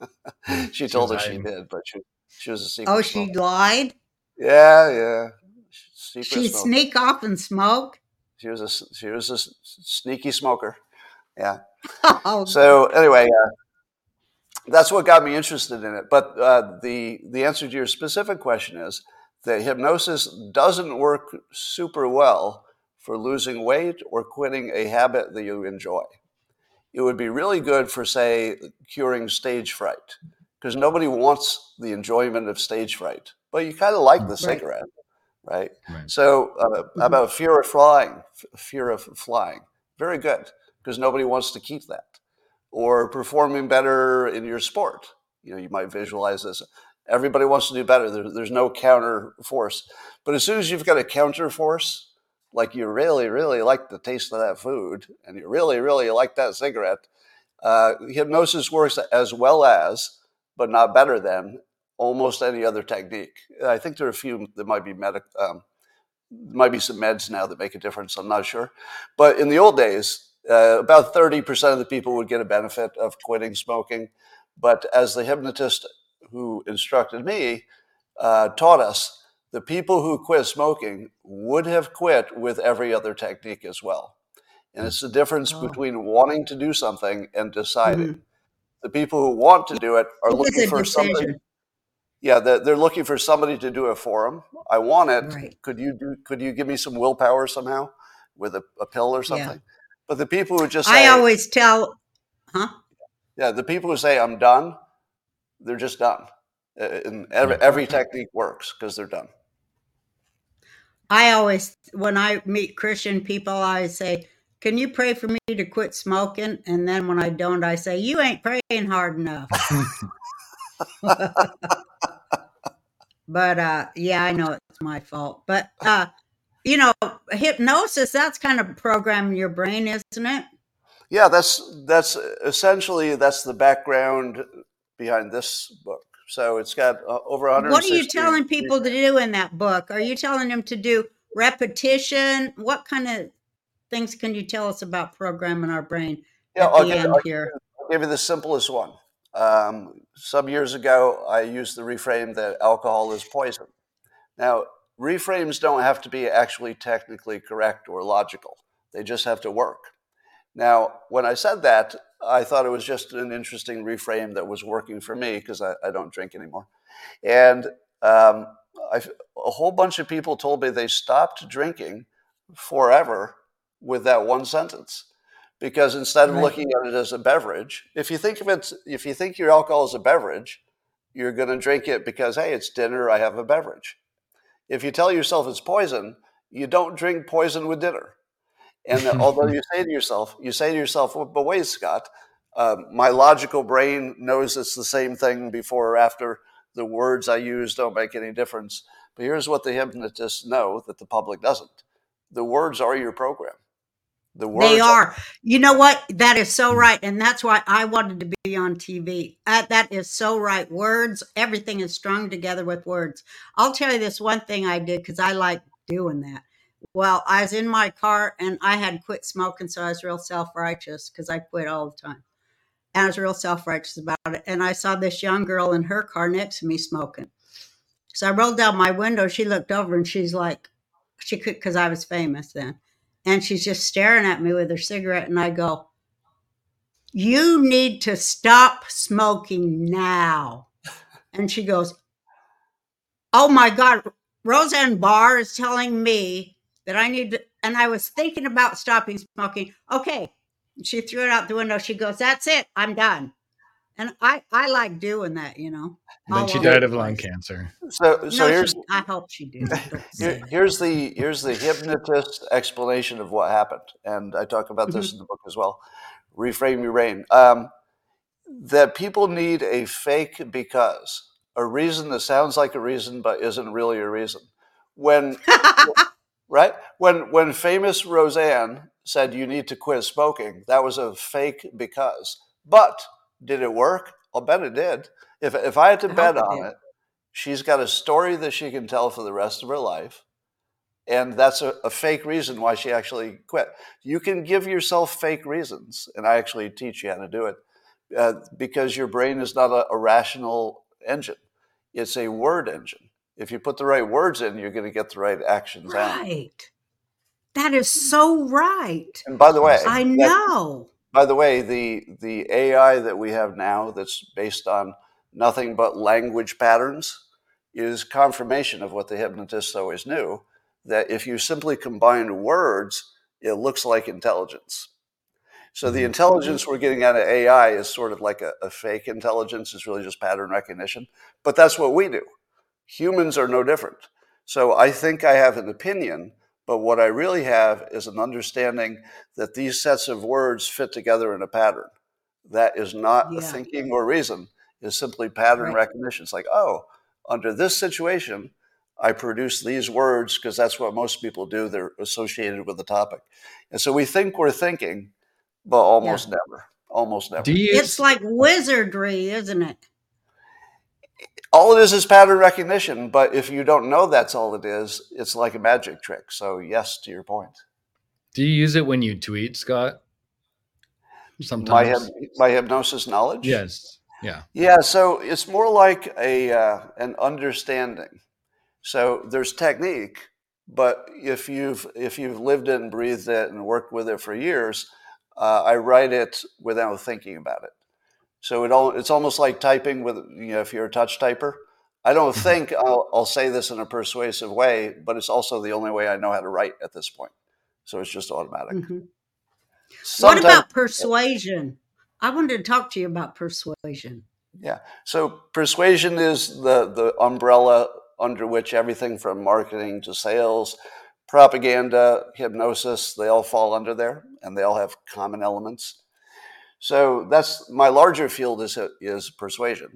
She She told was us she hiding. did, but she she was a Oh, secret she smoker. lied? Yeah, yeah, secret She'd smoker. sneak off and smoke? She was a s- she was a s- sneaky smoker. Yeah. Oh, So anyway, uh, that's what got me interested in it. But uh, the the answer to your specific question is that hypnosis doesn't work super well for losing weight or quitting a habit that you enjoy. It would be really good for, say, curing stage fright, because nobody wants the enjoyment of stage fright, but you kind of like the right. cigarette, right? Right. So uh, Mhm. about fear of flying, f- fear of flying, very good, because nobody wants to keep that. Or performing better in your sport. You know, you might visualize this. Everybody wants to do better. There, there's no counter force. But as soon as you've got a counter force, like you really, really like the taste of that food, and you really, really like that cigarette, uh, hypnosis works as well as, but not better than, almost any other technique. I think there are a few that might be medic, um, might be some meds now that make a difference. I'm not sure. But in the old days, uh, about thirty percent of the people would get a benefit of quitting smoking. But as the hypnotist who instructed me uh, taught us, the people who quit smoking would have quit with every other technique as well. And it's the difference Oh. between wanting to do something and deciding. Mhm. The people who want to do it are It was looking a for somebody. decision. Yeah, they're, they're looking for somebody to do it for them. I want it. Right. Could you do? Could you give me some willpower somehow with a, a pill or Yeah. something? But the people who just I say, always tell, huh? yeah, the people who say I'm done, they're just done. Uh, And every, every Right. technique works because they're done. I always, when I meet Christian people, I say, can you pray for me to quit smoking? And then when I don't, I say, you ain't praying hard enough. But uh, yeah, I know it's my fault. But uh, you know, hypnosis, that's kind of programming your brain, isn't it? Yeah, that's that's essentially that's the background behind this book. So it's got uh, over What are you one hundred sixty. telling people to do in that book? Are you telling them to do repetition? What kind of things can you tell us about programming our brain Yeah, at I'll the give, end I'll here? I'll give you the simplest one. Um, some years ago, I used the reframe that alcohol is poison. Now, reframes don't have to be actually technically correct or logical. They just have to work. Now, when I said that, I thought it was just an interesting reframe that was working for me because I, I don't drink anymore. And um, I, a whole bunch of people told me they stopped drinking forever with that one sentence. Because instead of Right. looking at it as a beverage, if you think of it, if you think your alcohol is a beverage, you're going to drink it because, hey, it's dinner, I have a beverage. If you tell yourself it's poison, you don't drink poison with dinner. And although you say to yourself, you say to yourself, well, but wait, Scott, uh, my logical brain knows it's the same thing before or after. The words I use don't make any difference. But here's what the hypnotists know that the public doesn't. The words are your program. The words They are. You know what? That is so right. And that's why I wanted to be on T V. Uh, that is so right. Words, everything is strung together with words. I'll tell you this one thing I did because I like doing that. Well, I was in my car and I had quit smoking. So I was real self righteous because I quit all the time. And I was real self righteous about it. And I saw this young girl in her car next to me smoking. So I rolled down my window. She looked over and she's like, she could, because I was famous then. And she's just staring at me with her cigarette. And I go, you need to stop smoking now. And she goes, oh my God, Roseanne Barr is telling me that I need to. And I was thinking about stopping smoking. Okay. She threw it out the window. She goes, that's it. I'm done. And I, I like doing that, you know. Then all she over died the of lung place. cancer. So, so No, here's she, I hope she didn't. Don't say here, that. here's the here's the hypnotist explanation of what happened, and I talk about this Mhm. in the book as well. Reframe your brain. Um, that people need a fake because, a reason that sounds like a reason but isn't really a reason. When right when when famous Roseanne said you need to quit smoking, that was a fake because. But did it work? I'll bet it did. If if I had to I bet hope it on did. it, she's got a story that she can tell for the rest of her life. And that's a, a fake reason why she actually quit. You can give yourself fake reasons, and I actually teach you how to do it, uh, because your brain is not a, a rational engine. It's a word engine. If you put the right words in, you're going to get the right actions out. Right. That is so right. And by the way, I that, know. by the way, the the A I that we have now that's based on nothing but language patterns is confirmation of what the hypnotists always knew, that if you simply combine words, it looks like intelligence. So the Mhm. intelligence we're getting out of A I is sort of like a, a fake intelligence. It's really just pattern recognition. But that's what we do. Humans are no different. So I think I have an opinion, but what I really have is an understanding that these sets of words fit together in a pattern. That is not Yeah. thinking or reason, is simply pattern Right. recognition. It's like, oh, under this situation, I produce these words because that's what most people do. They're associated with the topic. And so we think we're thinking, but almost Yeah. never, almost never. Do you It's use like wizardry, isn't it? All it is is pattern recognition, but if you don't know that's all it is, it's like a magic trick. So yes, to your point. do you use it when you tweet, Scott? My, Sometimes. hyp- my hypnosis knowledge? Yes. Yeah. Yeah, so it's more like a uh, an understanding. So there's technique, but if you've if you've lived it and breathed it and worked with it for years, uh, I write it without thinking about it. So it all it's almost like typing with, you know, if you're a touch typer. I don't Mhm. think I'll, I'll say this in a persuasive way, but it's also the only way I know how to write at this point. So it's just automatic. hmm What Sometimes, about persuasion? I wanted to talk to you about persuasion. yeah. So persuasion is the the umbrella under which everything from marketing to sales, propaganda, hypnosis, they all fall under there, and they all have common elements. So that's my larger field is is persuasion,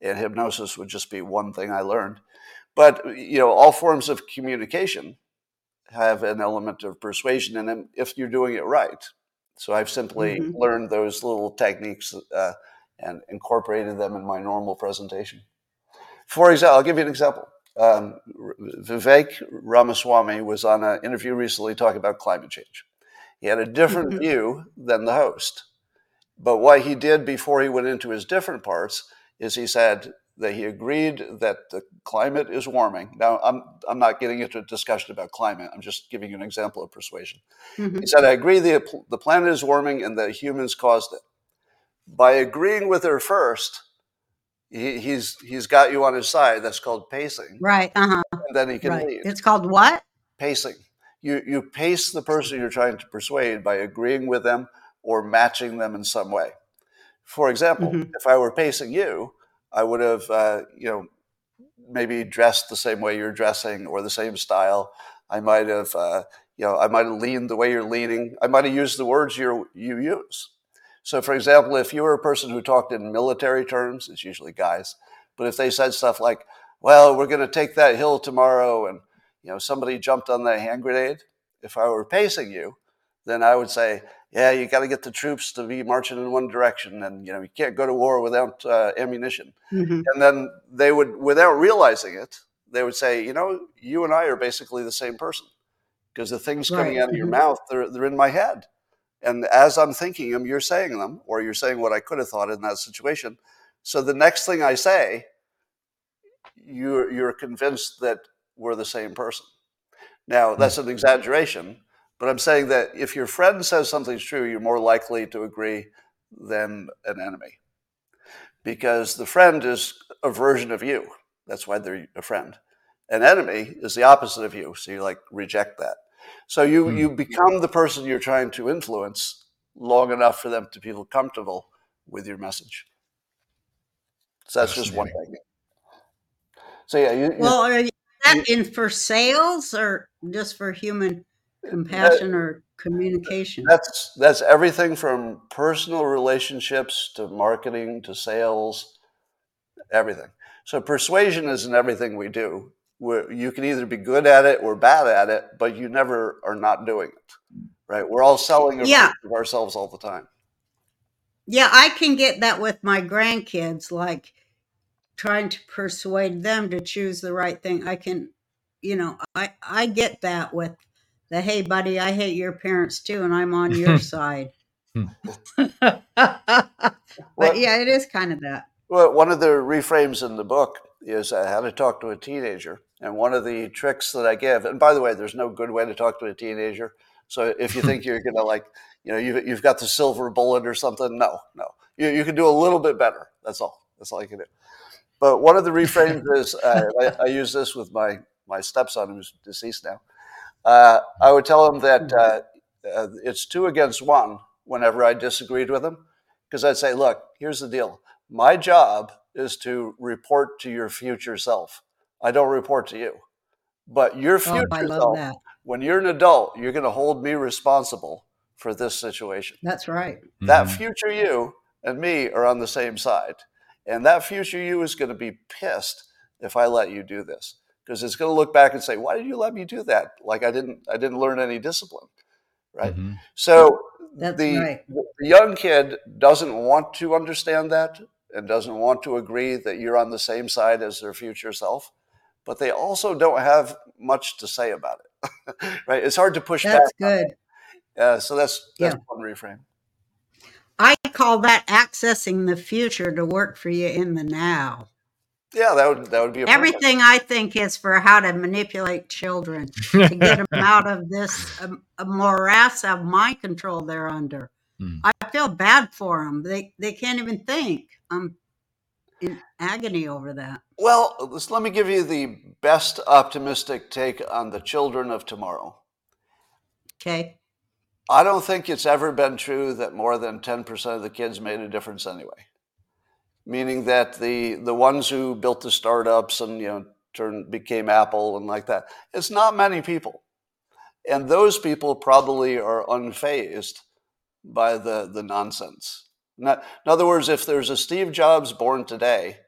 and hypnosis would just be one thing I learned. But, you know, all forms of communication have an element of persuasion in them if you're doing it right. So I've simply Mhm. learned those little techniques uh, and incorporated them in my normal presentation. For example, I'll give you an example. Um, Vivek Ramaswamy was on an interview recently talking about climate change. He had a different Mhm. view than the host. But what he did before he went into his different parts is he said that he agreed that the climate is warming. Now, I'm, I'm not getting into a discussion about climate. I'm just giving you an example of persuasion. Mhm. He said, I agree the, the planet is warming and that humans caused it. By agreeing with her first, he, he's he's got you on his side. That's called pacing. Right. Uh-huh. And then he can Right. leave. It's called what? Pacing. You, you pace the person you're trying to persuade by agreeing with them or matching them in some way. For example, Mhm. if I were pacing you, I would have, uh, you know, maybe dressed the same way you're dressing or the same style. I might have, uh, you know, I might have leaned the way you're leaning. I might have used the words you you use. So, for example, if you were a person who talked in military terms, it's usually guys, but if they said stuff like, well, we're going to take that hill tomorrow, and, you know, somebody jumped on that hand grenade, if I were pacing you, then I would say, yeah, you got to get the troops to be marching in one direction, and, you know, you can't go to war without uh, ammunition. Mhm. And then they would, without realizing it, they would say, you know, you and I are basically the same person, because the things coming Right. out of your Mhm. mouth, they're, they're in my head. And as I'm thinking them, you're saying them, or you're saying what I could have thought in that situation. So the next thing I say, you're, you're convinced that we're the same person. Now, that's an exaggeration, but I'm saying that if your friend says something's true, you're more likely to agree than an enemy, because the friend is a version of you. That's why they're a friend. An enemy is the opposite of you, so you like reject that. So you Hmm. you become the person you're trying to influence long enough for them to feel comfortable with your message. So that's just one Fascinating. thing. So yeah, you, you, Well, are you that you in for sales or just for human that, compassion or communication? that's that's everything from personal relationships to marketing to sales, everything. So persuasion isn't everything we do. We're, you can either be good at it or bad at it, but you never are not doing it, right? We're all selling a Yeah. version of ourselves all the time. Yeah, I can get that with my grandkids, like trying to persuade them to choose the right thing. I can, you know, I I get that with the hey buddy, I hate your parents too and I'm on your side. But What, yeah, it is kind of that. well, one of the reframes in the book is uh, how to talk to a teenager. And one of the tricks that I give, and by the way, there's no good way to talk to a teenager. So if you think you're going to, like, you know, you've, you've got the silver bullet or something, no, no. You, you can do a little bit better. That's all. That's all you can do. But one of the reframes is, uh, I, I use this with my, my stepson, who's deceased now. Uh, I would tell him that uh, uh, it's two against one whenever I disagreed with him, because I'd say, look, here's the deal. My job is to report to your future self. I don't report to you. But your Oh, I future love self, that. when you're an adult, you're going to hold me responsible for this situation. That's right. That Mhm. future you and me are on the same side. And that future you is going to be pissed if I let you do this, because it's going to look back and say, why did you let me do that? Like I didn't, I didn't learn any discipline. Right. Mhm. So That's the, right. the young kid doesn't want to understand that and doesn't want to agree that you're on the same side as their future self, but they also don't have much to say about it. Right. It's hard to push back That's on good. that. Uh, so that's, that's Yeah. one reframe. I call that accessing the future to work for you in the now. Yeah, that would, that would be a perfect. Everything I think is for how to manipulate children to get them out of this um, a morass of mind control they're under. Mm. I feel bad for them. They they can't even think. I'm in agony over that. Well, let's, let me give you the best optimistic take on the children of tomorrow. Okay. I don't think it's ever been true that more than ten percent of the kids made a difference anyway. Meaning that the the ones who built the startups and, you know, turned became Apple and like that, it's not many people. And those people probably are unfazed by the, the nonsense. Not, in other words, if there's a Steve Jobs born today,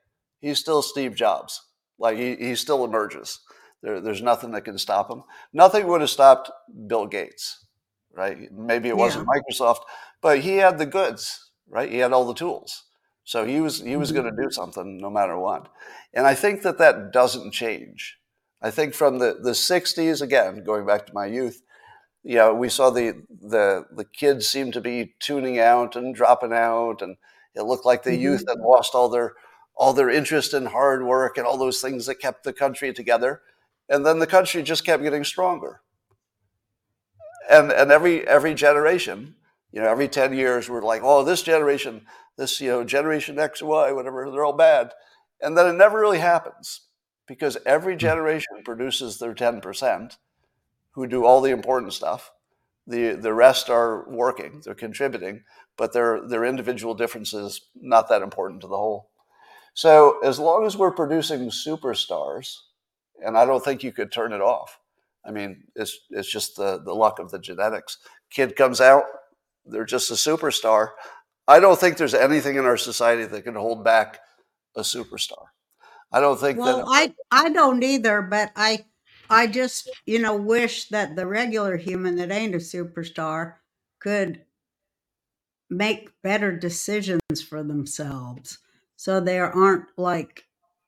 he's still Steve Jobs. Like he, he still emerges. There, there's nothing that can stop him. Nothing would have stopped Bill Gates, right? Maybe it wasn't Yeah. Microsoft, but he had the goods, right? He had all the tools. So he was he was Mhm. going to do something no matter what. And I think that that doesn't change. I think from the, the sixties, again, going back to my youth, you know, we saw the, the the kids seem to be tuning out and dropping out, and it looked like the youth Mhm. had lost all their all their interest in hard work and all those things that kept the country together. And then the country just kept getting stronger. And and every every generation, you know, every ten years, we're like, oh, this generation, this you know, generation X, Y, whatever, they're all bad. And then it never really happens because every generation produces their ten percent who do all the important stuff. The the rest are working, they're contributing, but their their individual differences not that important to the whole. So as long as we're producing superstars, and I don't think you could turn it off. I mean, it's it's just the, the luck of the genetics. Kid comes out, they're just a superstar. I don't think there's anything in our society that can hold back a superstar. I don't think Well, that I I don't either, but I I just, you know, wish that the regular human that ain't a superstar could make better decisions for themselves. So they aren't like,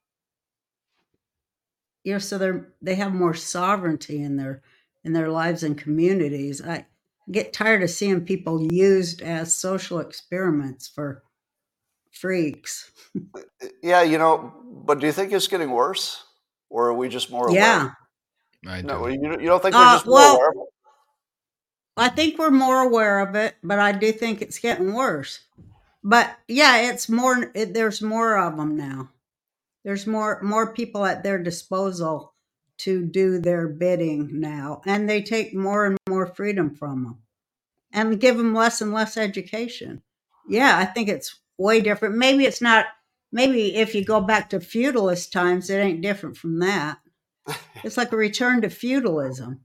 you know, so they're they have more sovereignty in their in their lives and communities. I get tired of seeing people used as social experiments for freaks. yeah, you know, but do you think it's getting worse? Or are we just more aware? Yeah. I No, do. you, you don't think we're Uh just more well, aware of it? I think we're more aware of it, but I do think it's getting worse. But yeah, it's more it, there's more of them now. There's more more people at their disposal to do their bidding now, and they take more and more freedom from them and give them less and less education. Yeah, I think it's way different. Maybe it's not maybe if you go back to feudalist times, it ain't different from that. It's like a return to feudalism.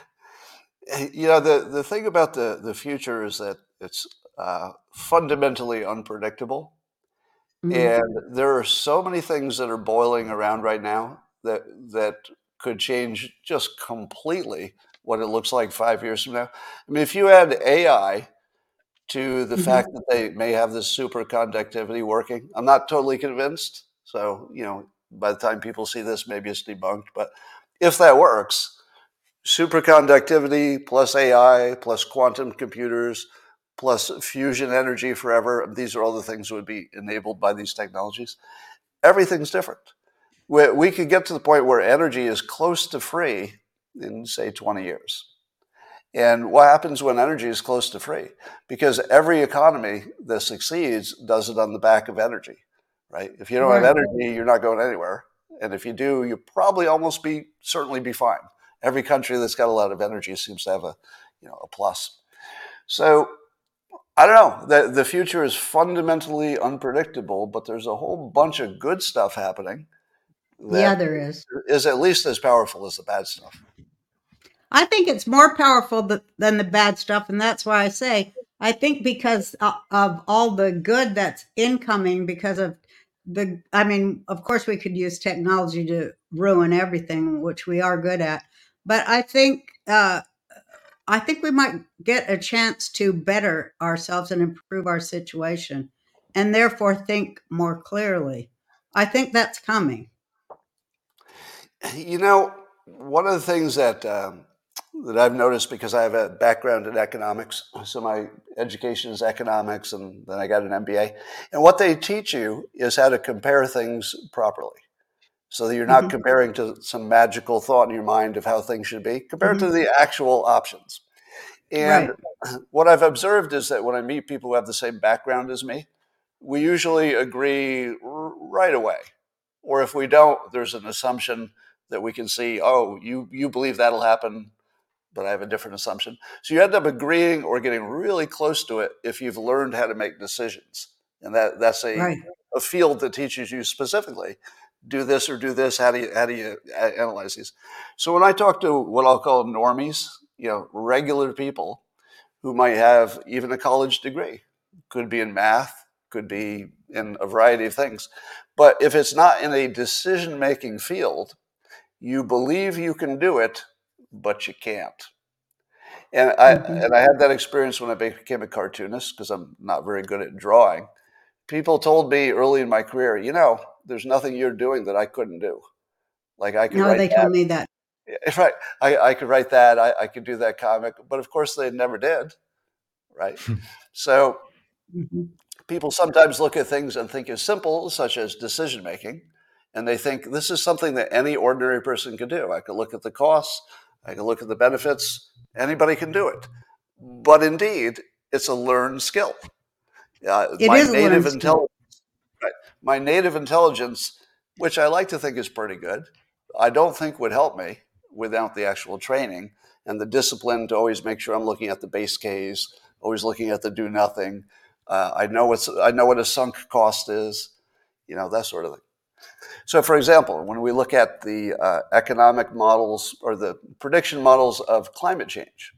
Eh, You know, the, the thing about the, the future is that it's uh, fundamentally unpredictable. Mhm. And there are so many things that are boiling around right now that that could change just completely what it looks like five years from now. I mean, if you add A I to the fact Mhm. that they may have this superconductivity working, I'm not totally convinced. So, you know, by the time people see this, maybe it's debunked. But if that works, superconductivity plus A I plus quantum computers plus fusion energy forever. These are all the things that would be enabled by these technologies. Everything's different. We, we could get to the point where energy is close to free in, say, twenty years. And what happens when energy is close to free? Because every economy that succeeds does it on the back of energy, right? If you don't have Right. energy, you're not going anywhere. And if you do, you probably almost be certainly be fine. Every country that's got a lot of energy seems to have a, you know, a plus. So I don't know. The the future is fundamentally unpredictable, but there's a whole bunch of good stuff happening Yeah, that there is. is at least as powerful as the bad stuff. I think it's more powerful th- than the bad stuff, and that's why I say I think because uh, of all the good that's incoming, because of the. I mean, of course, we could use technology to ruin everything, which we are good at, but I think uh, I think we might get a chance to better ourselves and improve our situation, and therefore think more clearly. I think that's coming. You know, one of the things that um, that I've noticed because I have a background in economics, so my education is economics, and then I got an M B A. And what they teach you is how to compare things properly, so that you're not Hmm. comparing to some magical thought in your mind of how things should be, compared to Hmm. the actual options. And Right. what I've observed is that when I meet people who have the same background as me, we usually agree r- right away. Or if we don't, there's an assumption that we can see, oh, you, you believe that'll happen, but I have a different assumption. So you end up agreeing or getting really close to it if you've learned how to make decisions. And that, that's a, Right. a field that teaches you specifically do this or do this. How do you, how do you analyze these? So when I talk to what I'll call normies, you know, regular people who might have even a college degree, could be in math, could be in a variety of things. But if it's not in a decision-making field, you believe you can do it, but you can't. And I Mhm. and I had that experience when I became a cartoonist, because I'm not very good at drawing. People told me early in my career, you know, there's nothing you're doing that I couldn't do. Like I could No, write they that. told me that. Yeah, right. I, I could write that. I, I could do that comic. But of course, they never did. Right. So Mhm. people sometimes look at things and think as simple, such as decision making, and they think this is something that any ordinary person can do. I can look at the costs, I can look at the benefits. Anybody can do it. But indeed, it's a learned skill. Uh, It my is a native learned skill. intelligence, right, my native intelligence, which I like to think is pretty good, I don't think would help me without the actual training and the discipline to always make sure I'm looking at the base case, always looking at the do nothing. Uh, I know what's I know what a sunk cost is, you know, that sort of thing. So, for example, when we look at the uh, economic models or the prediction models of climate change,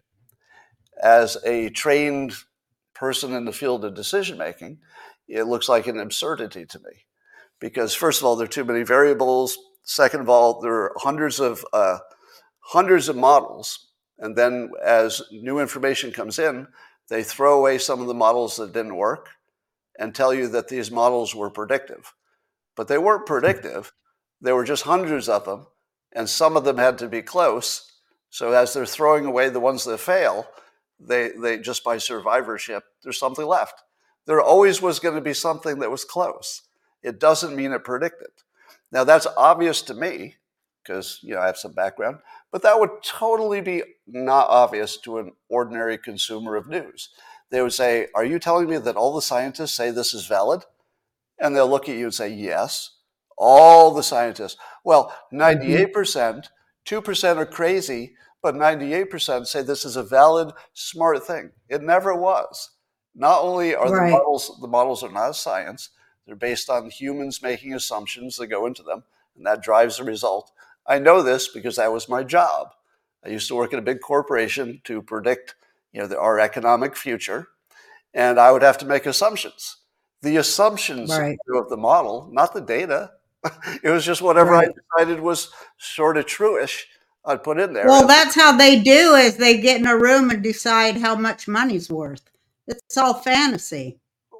as a trained person in the field of decision making, it looks like an absurdity to me. Because first of all, there are too many variables. Second of all, there are hundreds of uh, hundreds of models, and then as new information comes in, they throw away some of the models that didn't work and tell you that these models were predictive. But they weren't predictive. There were just hundreds of them, and some of them had to be close. So as they're throwing away the ones that fail, they, they just by survivorship, there's something left. There always was going to be something that was close. It doesn't mean it predicted. Now that's obvious to me because, you know, I have some background, but that would totally be not obvious to an ordinary consumer of news. They would say, are you telling me that all the scientists say this is valid? And they'll look at you and say, yes, all the scientists. Well, ninety-eight percent, two percent are crazy, but ninety-eight percent say this is a valid, smart thing. It never was. Not only are the Right. models, the models are not science, they're based on humans making assumptions that go into them, and that drives the result. I know this because that was my job. I used to work at a big corporation to predict, you know, the, our economic future, and I would have to make assumptions. The assumptions Right. of the model, not the data. It was just whatever Right. I decided was sort of true-ish, I'd put in there. Well, And- that's how they do is they get in a room and decide how much money's worth. It's all fantasy.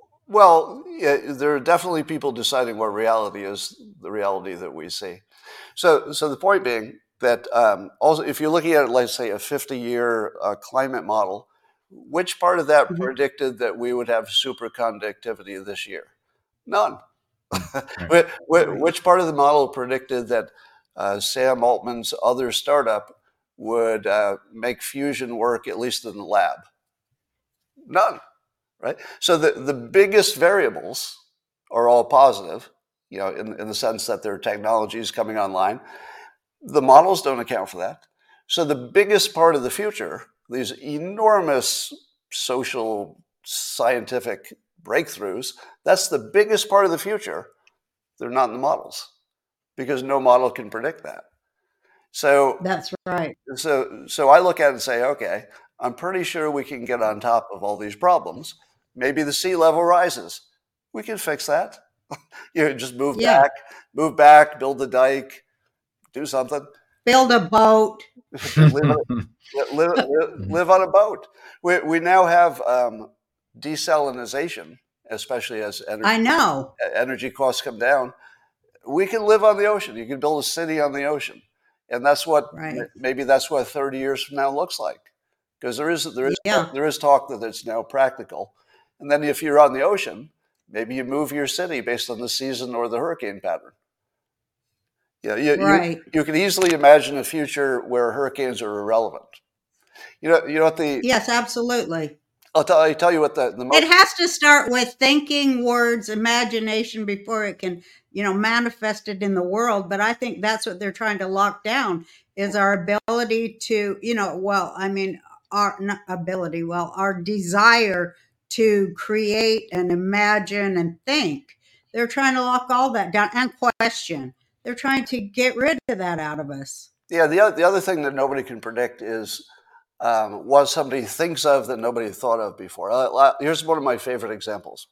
Well, yeah, there are definitely people deciding what reality is, the reality that we see. So, so the point being that um, also, if you're looking at, let's say, a fifty-year uh, climate model, which part of that Mhm. predicted that we would have superconductivity this year? None. Right. Which, which part of the model predicted that uh, Sam Altman's other startup would uh, make fusion work, at least in the lab? None. Right? So the, the biggest variables are all positive, you know, in, in the sense that there are technologies coming online. The models don't account for that. So the biggest part of the future, these enormous social, scientific breakthroughs, that's the biggest part of the future. They're not in the models because no model can predict that. So That's right. so so I look at it and say, okay, I'm pretty sure we can get on top of all these problems. Maybe the sea level rises. We can fix that. You know, just move Yeah. back, move back, build a dike, do something. Build a boat. live, on, live, live, live on a boat. We, we now have um, desalinization, especially as energy, I know. energy costs come down. We can live on the ocean. You can build a city on the ocean. And that's what, Right. maybe that's what thirty years from now looks like. Because there is, there is, Yeah. there is talk that it's now practical. And then if you're on the ocean, maybe you move your city based on the season or the hurricane pattern. Yeah, you, Right. you, you can easily imagine a future where hurricanes are irrelevant. You know, you know what the, Yes, absolutely. I'll tell, I'll tell you what the, the most, It has to start with thinking, words, imagination before it can, you know, manifest it in the world. But I think that's what they're trying to lock down is our ability to, you know, well, I mean, our not ability, well, our desire to create and imagine and think. They're trying to lock all that down and question. They're trying to get rid of that out of us. yeah, the other, the other thing that nobody can predict is um, what somebody thinks of that nobody thought of before. Uh, here's one of my favorite examples.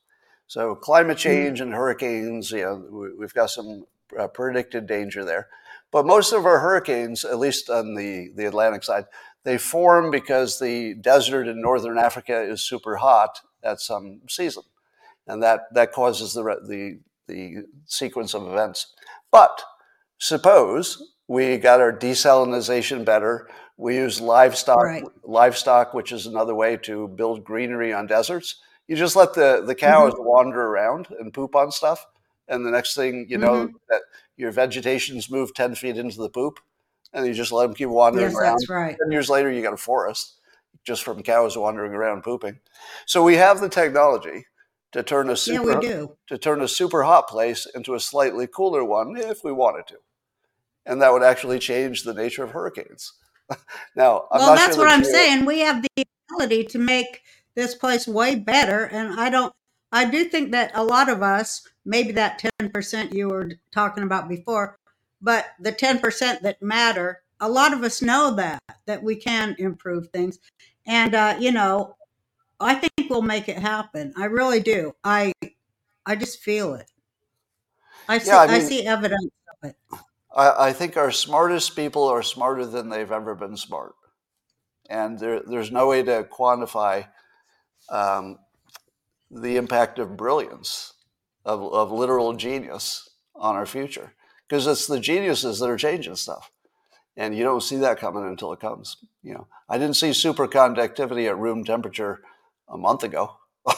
So climate change and hurricanes, you know, we, we've got some uh, predicted danger there. But most of our hurricanes, at least on the, the Atlantic side, they form because the desert in northern Africa is super hot at some season. And that, that causes the, the, the sequence of events. But suppose we got our desalinization better, we use livestock, Right. livestock, which is another way to build greenery on deserts. You just let the, the cows mm-hmm. wander around and poop on stuff. And the next thing you know, mm-hmm. that your vegetation's moved ten feet into the poop, and you just let them keep wandering yes, around. That's right. ten years later, you got a forest just from cows wandering around pooping. So we have the technology to turn a super, yeah, we do. to turn a super hot place into a slightly cooler one if we wanted to. And that would actually change the nature of hurricanes. Now, I'm well, not that's sure what that I'm you, saying. We have the ability to make this place way better. And I don't, I do think that a lot of us, maybe that ten percent you were talking about before, but the ten percent that matter, a lot of us know that, that we can improve things. And, uh, you know, I think we'll make it happen. I really do. I, I just feel it. I see, yeah, I, I mean, see evidence of it. I, I think our smartest people are smarter than they've ever been smart. And there, there's no way to quantify um, the impact of brilliance, of, of literal genius on our future. Because it's the geniuses that are changing stuff. And you don't see that coming until it comes. You know, I didn't see superconductivity at room temperature a month ago,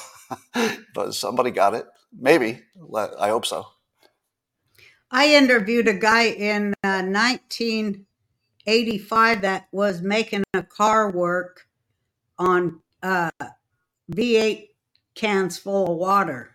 but somebody got it. Maybe. I hope so. I interviewed a guy in uh, nineteen eighty-five that was making a car work on uh, V eight cans full of water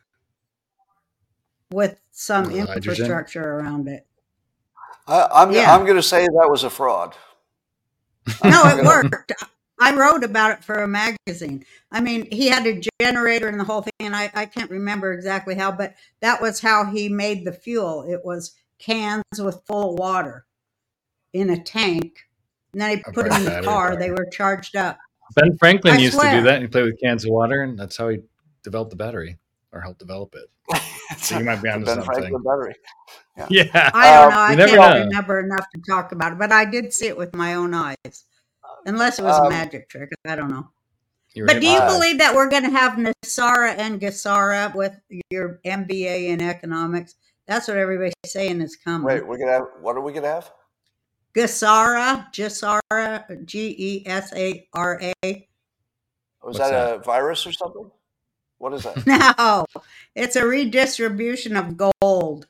with some With hydrogen? infrastructure around it. I, I'm, Yeah. I'm going to say that was a fraud. No, it worked. I wrote about it for a magazine. I mean, he had a generator and the whole thing, and I, I can't remember exactly how, but that was how he made the fuel. It was cans with full water in a tank, and then he A put them in the battery car. power. They were charged up. Ben Franklin I used swear. to do that. He played with cans of water, and that's how he developed the battery, or helped develop it. So you might be onto Ben something. Franklin battery. Yeah. yeah. I don't know. Um, I you can't never know. remember enough to talk about it, but I did see it with my own eyes. Unless it was Um, a magic trick. I don't know. You were But do you hypnotized. believe that we're going to have NESARA and GESARA with your M B A in economics? That's what everybody's saying is coming. Wait, we're gonna have what are we gonna have? GESARA, GESARA, G E S A R A. Was What's that, that? a virus or something? What is that? No, it's a redistribution of gold.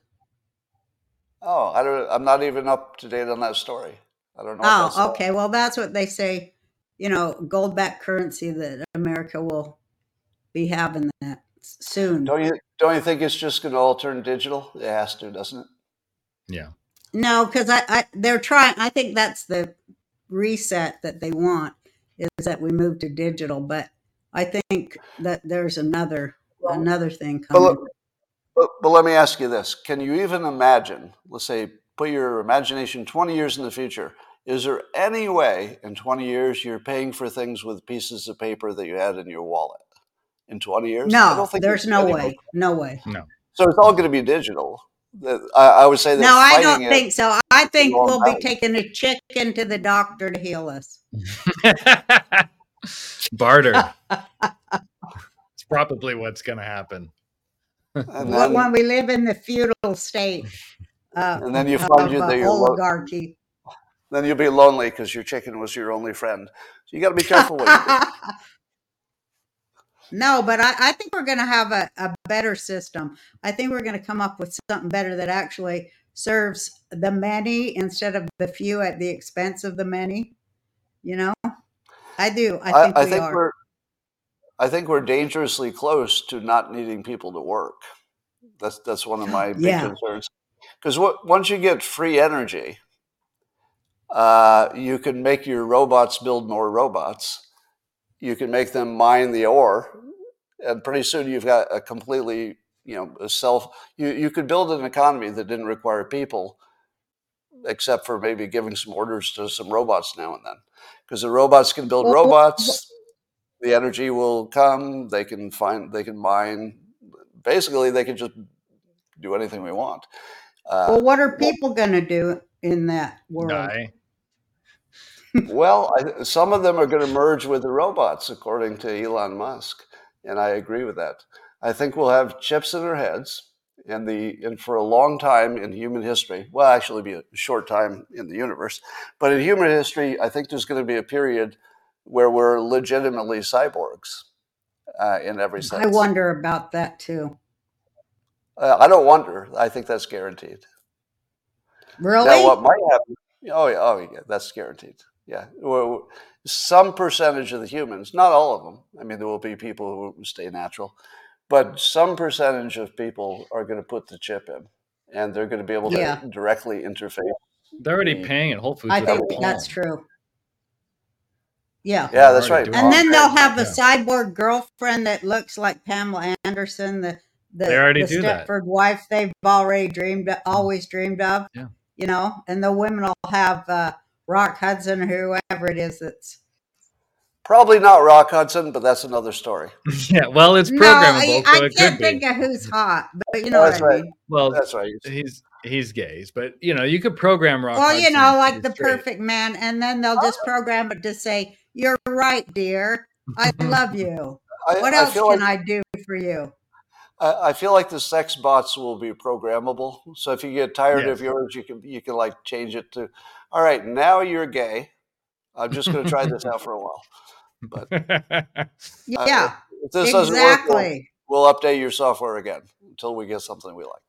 Oh, I don't. I'm not even up to date on that story. I don't know. What that's Oh, about. okay. Well, that's what they say. You know, gold-backed currency that America will be having that soon. Don't you don't you think it's just going to all turn digital? It has to, doesn't it? Yeah. No, because I, I they're trying. I think that's the reset that they want, is that we move to digital. But I think that there's another Well, another thing But, coming. look- but but let me ask you this: can you even imagine? Let's say, put your imagination twenty years in the future. Is there any way in twenty years you're paying for things with pieces of paper that you had in your wallet? In twenty years? I No, don't think there's there's no any way. No way. No. So it's all going to be digital. That- I, I would say that No, I fighting don't it think so. I is a think long we'll be time. taking a chicken to the doctor to heal us. Barter. It's probably what's going to happen. And What then, when we live in the feudal state uh, and then you find of you uh, that you're lo- oligarchy. then you'll be lonely because your chicken was your only friend. So you got to be careful what you do. No, but I, I think we're going to have a, a better system. I think we're going to come up with something better that actually serves the many instead of the few at the expense of the many. You know, I do. I think I, I we think are. we're I think we're dangerously close to not needing people to work. That's that's one of my big Yeah. concerns. Because once you get free energy, uh, you can make your robots build more robots. You can make them mine the ore, and pretty soon you've got a completely, you know, a self. You you could build an economy that didn't require people, except for maybe giving some orders to some robots now and then. Because the robots can build Well, robots, the energy will come. They can find. They can mine basically they can just do anything we want. Uh, Well, what are people going to do in that world? Die. Well, I, some of them are going to merge with the robots, according to Elon Musk, and I agree with that. I think we'll have chips in our heads, and the and for a long time in human history, well, actually, be a short time in the universe, but in human history, I think there's going to be a period where we're legitimately cyborgs uh, in every sense. I wonder about that too. Uh, I don't wonder. I think that's guaranteed. Really? Now, what might happen? Oh, yeah, oh, yeah, that's guaranteed. Yeah, well, some percentage of the humans, not all of them. I mean, there will be people who stay natural, but some percentage of people are going to put the chip in, and they're going to be able Yeah. to directly interface. They're already the- paying at Whole Foods. I with think their that's palm. true. Yeah. Yeah, that's already right. doing And then they'll Okay. have the Yeah. cyborg girlfriend that looks like Pamela Anderson, the the, They already the do that. Stepford wife they've already dreamed, always dreamed of. Yeah. You know, and the women will have uh, Rock Hudson or whoever it is that's. Probably not Rock Hudson, but that's another story. Yeah, well, it's No, programmable, I, so I it can't could think be. of who's hot, but you know That's what I right. mean. Well, That's right. he's he's gays, but you know, you could program Rock Well, you Hudson know, to like be the straight. perfect man, and then they'll just program it to say, "You're right, dear. I love you. I, What I else feel can like I do for you?" I, I feel like the sex bots will be programmable. So if you get tired Yes. of yours, you can you can like change it to, all right, now you're gay. I'm just going to try this out for a while. But uh, Yeah, if this doesn't work, we'll, exactly. we'll update your software again until we get something we like.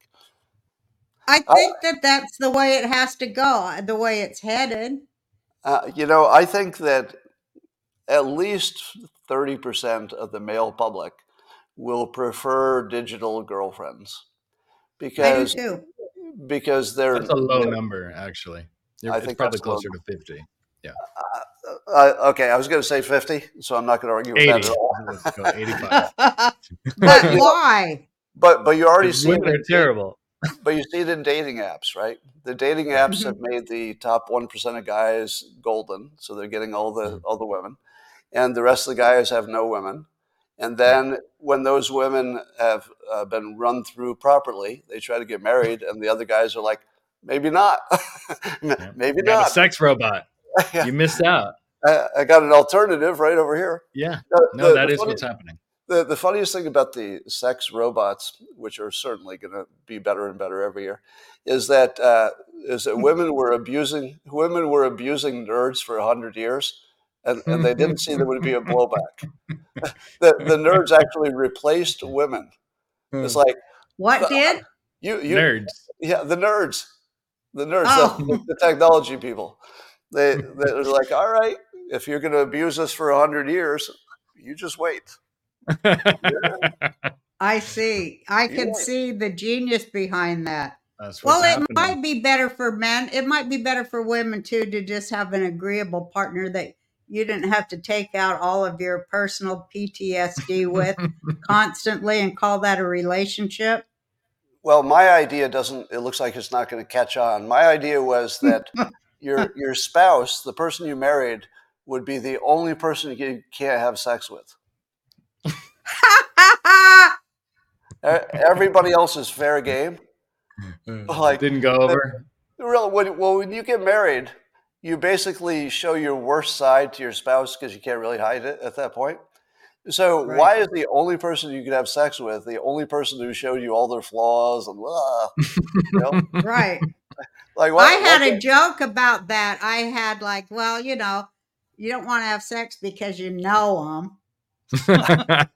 I think that that's the way it has to go, the way it's headed. Uh, you know, I think that at least thirty percent of the male public will prefer digital girlfriends I do because too. because they're That's a low they're- number, actually. You're- I it's think probably that's low. closer to fifty. Yeah. Uh, okay, I was going to say fifty, so I'm not going to argue with that eighty. at all. Let's go eighty-five. But you know- why? But but you already Because see it women are in, terrible. but you see it in dating apps, right? The dating apps have made the top one percent of guys golden, so they're getting all the all the women, and the rest of the guys have no women. And then when those women have uh, been run through properly, they try to get married, and the other guys are like, maybe not, Yeah. maybe You got a not. sex robot. Yeah. You missed out. I, I got an alternative right over here. Yeah. The- No, the- that the is funny- what's happening. The, the funniest thing about the sex robots, which are certainly going to be better and better every year, is that uh, is that women were abusing women were abusing nerds for a hundred years, and, and they didn't see there would be a blowback. the the nerds actually replaced women. It's like What did? you you Nerds. yeah the nerds, the nerds, Oh. the, the technology people. They they're like, all right, if you're going to abuse us for a hundred years, you just wait. I see. I can Yeah. see the genius behind that. That's what's Well, it happening. might be better for men. It might be better for women too to just have an agreeable partner that you didn't have to take out all of your personal P T S D with constantly and call that a relationship. Well, my idea doesn't, it looks like it's not going to catch on. My idea was that your your spouse, the person you married, would be the only person you can't have sex with. E- Everybody else is fair game. Like, Didn't go over. Really, when, well, when you get married, you basically show your worst side to your spouse because you can't really hide it at that point. So Right. why is the only person you could have sex with the only person who showed you all their flaws and blah, you know? Right. Like why, I had why a joke about that. I had like, well, you know, you don't want to have sex because you know them.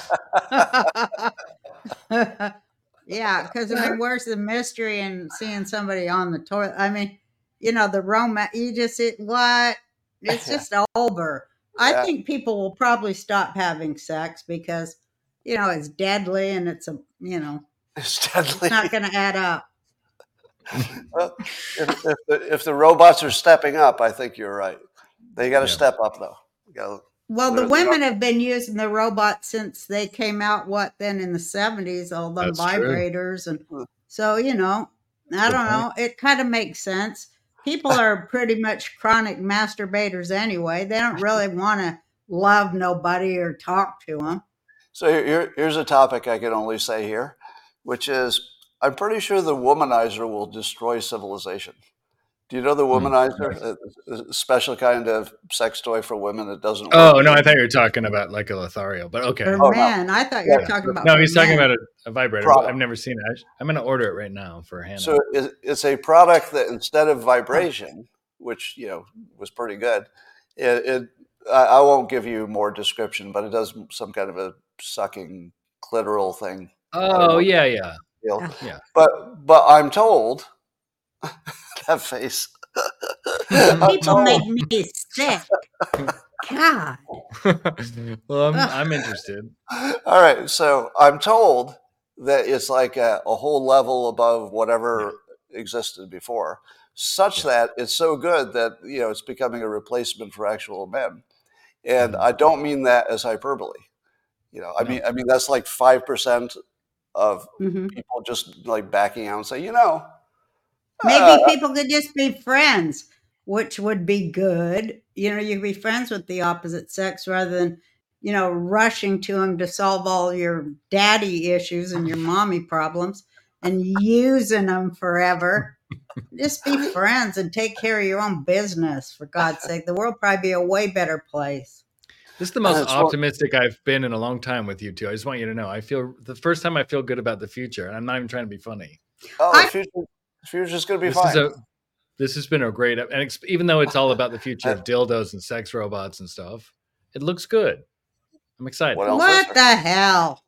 Yeah, because I mean, where's the mystery in seeing somebody on the toilet? I mean, you know, the romance. You just it, what? It's just over. I Yeah. think people will probably stop having sex because, you know, it's deadly and it's a, you know, It's deadly. it's not going to add up. Well, if, if, the, if the robots are stepping up, I think you're right. They got to Yeah. step up though. You gotta, Well, the They're- they're women have been using the robots since they came out. What then in the seventies? All them That's true. vibrators, and Hmm. so you know, I Good don't point. know. It kind of makes sense. People are pretty much chronic masturbators anyway. They don't really want to love nobody or talk to them. So here, here's a topic I can only say here, which is I'm pretty sure the womanizer will destroy civilization. Do you know the womanizer, a, a special kind of sex toy for women that doesn't work? Oh, no, I thought you were talking about like a Lothario, but okay. For Oh, no. men, I thought you were Yeah. talking about. No, for he's talking men. about a, a vibrator. Product. I've never seen it. I'm going to order it right now for Hannah. So it, it's a product that instead of vibration, which, you know, was pretty good, it, it I, I won't give you more description, but it does some kind of a sucking clitoral thing. Oh, yeah, yeah. Deal. Yeah. But but I'm told that face. I'm People told- make me sick. God. Well, I'm, Ugh. I'm interested. All right, so I'm told that it's like a, a whole level above whatever existed before, such Yeah. that it's so good that, you know, it's becoming a replacement for actual men. And Mhm. I don't mean that as hyperbole. You know, I No. mean, I mean that's like five percent of Mhm. people just like backing out and say, you know, Maybe uh, people could just be friends, which would be good. You know, you could be friends with the opposite sex rather than, you know, rushing to them to solve all your daddy issues and your mommy problems and using them forever. Just be friends and take care of your own business, for God's sake. The world would probably be a way better place. This is the most That's what- optimistic I've been in a long time with you two. I just want you to know. I feel the first time I feel good about the future, and I'm not even trying to be funny. oh, I- the future, the future's going to be This fine. is a this has been a great, and ex- even though it's all about the future of dildos and sex robots and stuff, it looks good. I'm excited. What else is What there? the hell?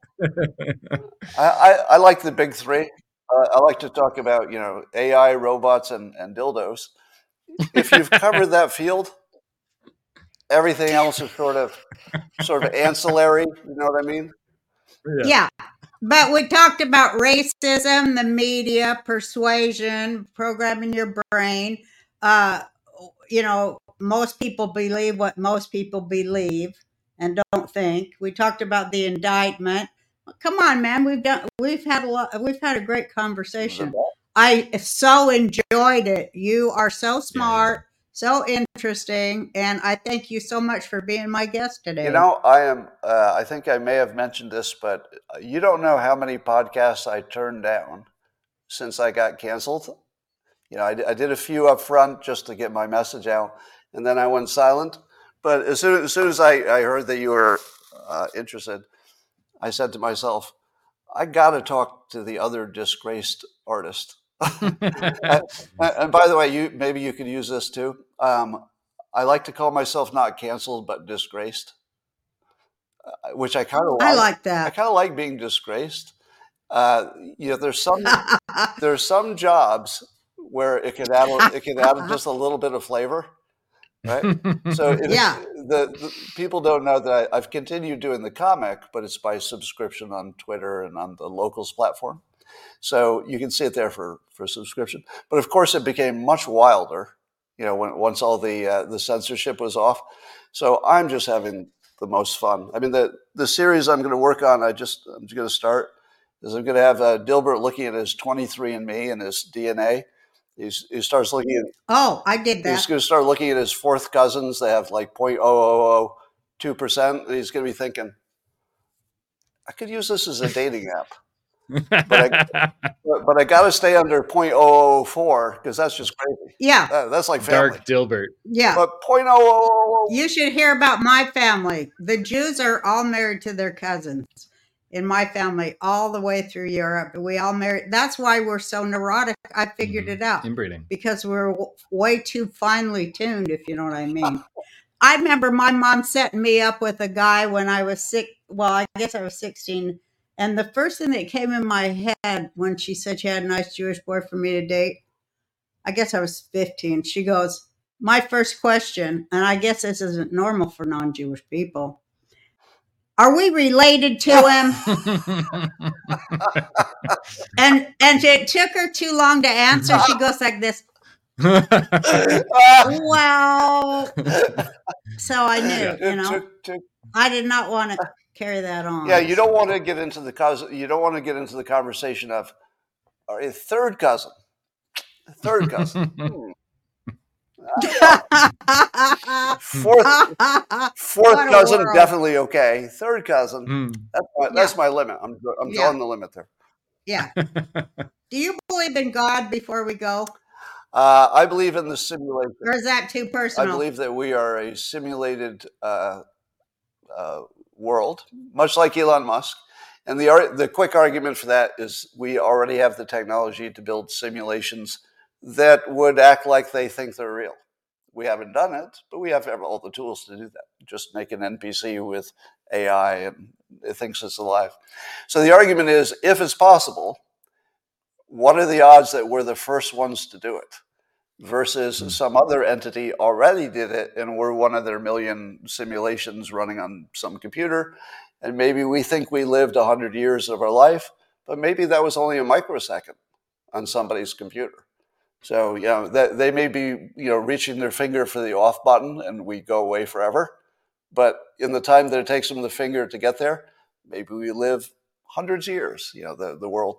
I, I, I like the big three. Uh, I like to talk about, you know, A I, robots, and, and dildos. If you've covered that field, everything else is sort of sort of ancillary. You know what I mean? Yeah. But we talked about racism, the media, persuasion, programming your brain. Uh, you know, most people believe what most people believe and don't think. We talked about the indictment. Come on, man. We've done. We've had a lot. We've had a great conversation. I so enjoyed it. You are so smart, so interesting, and I thank you so much for being my guest today. You know, I am. Uh, I think I may have mentioned this, but you don't know how many podcasts I turned down since I got canceled. You know, I, I did a few up front just to get my message out, and then I went silent. But as soon as, soon as I, I heard that you were uh, interested, I said to myself, I got to talk to the other disgraced artist. and, and by the way, you maybe you could use this too. Um, I like to call myself not canceled, but disgraced, uh, which I kind of like. I like I that. kind of like being disgraced. Uh, you know, there's some there's some jobs where it can add a- it can add just a little bit of flavor, right? So it, Yeah. the, the people don't know that I, I've continued doing the comic, but it's by subscription on Twitter and on the Locals platform. So you can see it there for, for subscription. But of course, it became much wilder, you know, when once all the uh, the censorship was off. So I'm just having the most fun. I mean, the the series I'm going to work on, I just I'm just going to start is I'm going to have uh, Dilbert looking at his twenty-three and me and his D N A. He's, he starts looking at Oh, I did he's that. going to start looking at his fourth cousins. They have like zero point zero zero zero two percent. And he's going to be thinking, I could use this as a dating app. But I, but, but I got to stay under zero point zero zero four because that's just crazy. Yeah. That, that's like family. Dark Dilbert. Yeah. But zero point zero zero zero You should hear about my family. The Jews are all married to their cousins in my family, all the way through Europe. We all married. That's why we're so neurotic. I figured Mhm. it out Inbreeding. because we're w- way too finely tuned, if you know what I mean. I remember my mom setting me up with a guy when I was sick. Well, I guess I was sixteen. And the first thing that came in my head when she said she had a nice Jewish boy for me to date, I guess I was fifteen. She goes, my first question, and I guess this isn't normal for non-Jewish people. Are we related to him? And and it took her too long to answer. She goes like this. Well, so I knew, you know, Took- took- I did not want to carry that on. Yeah, you don't want to get into the cause. You don't want to get into the conversation of or a third cousin, a third cousin. Hmm. Fourth, fourth What a cousin, world. definitely okay. Third cousin, Mm. that's my, that's my limit. I'm I'm Yeah. drawing the limit there. Yeah. Do you believe in God before we go? Uh, I believe in the simulation. Or is that too I personal? believe that we are a simulated uh, uh, world, much like Elon Musk. And the ar- the quick argument for that is we already have the technology to build simulations that would act like they think they're real. We haven't done it, but we have all the tools to do that. Just make an N P C with A I and it thinks it's alive. So the argument is, if it's possible, what are the odds that we're the first ones to do it versus Hmm. some other entity already did it and we're one of their million simulations running on some computer? And maybe we think we lived one hundred years of our life, but maybe that was only a microsecond on somebody's computer. So, you know, that they may be, you know, reaching their finger for the off button and we go away forever. But in the time that it takes them the finger to get there, maybe we live hundreds of years, you know, the, the world.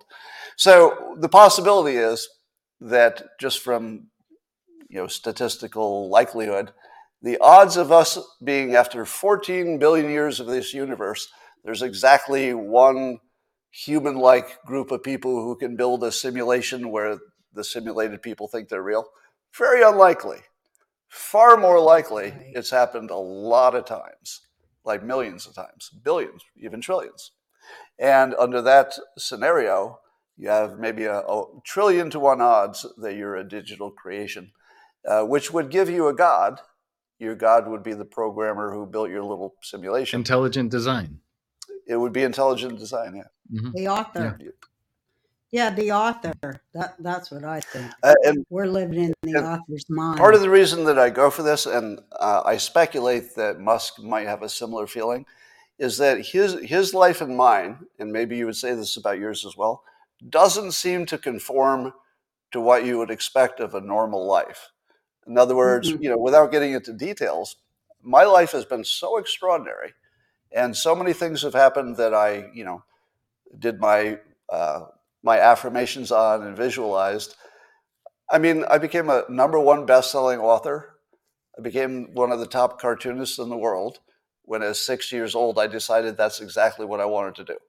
So the possibility is that just from, you know, statistical likelihood, the odds of us being, after fourteen billion years of this universe, there's exactly one human-like group of people who can build a simulation where the simulated people think they're real. Very unlikely. Far more likely, Right. it's happened a lot of times, like millions of times, billions, even trillions. And under that scenario, you have maybe a, a trillion to one odds that you're a digital creation, uh, which would give you a god. Your god would be the programmer who built your little simulation. Intelligent design. It would be intelligent design, yeah. Mhm. The author. Yeah. Yeah, the author. That that's what I think. Uh, and We're living in the and author's mind. part of the reason that I go for this, and uh, I speculate that Musk might have a similar feeling, is that his his life and mine, and maybe you would say this about yours as well, doesn't seem to conform to what you would expect of a normal life. In other words, Mhm. you know, without getting into details, my life has been so extraordinary, and so many things have happened that I, you know, did my uh, my affirmations on and visualized. I mean, I became a number one best-selling author. I became one of the top cartoonists in the world. When at six years old, I decided that's exactly what I wanted to do.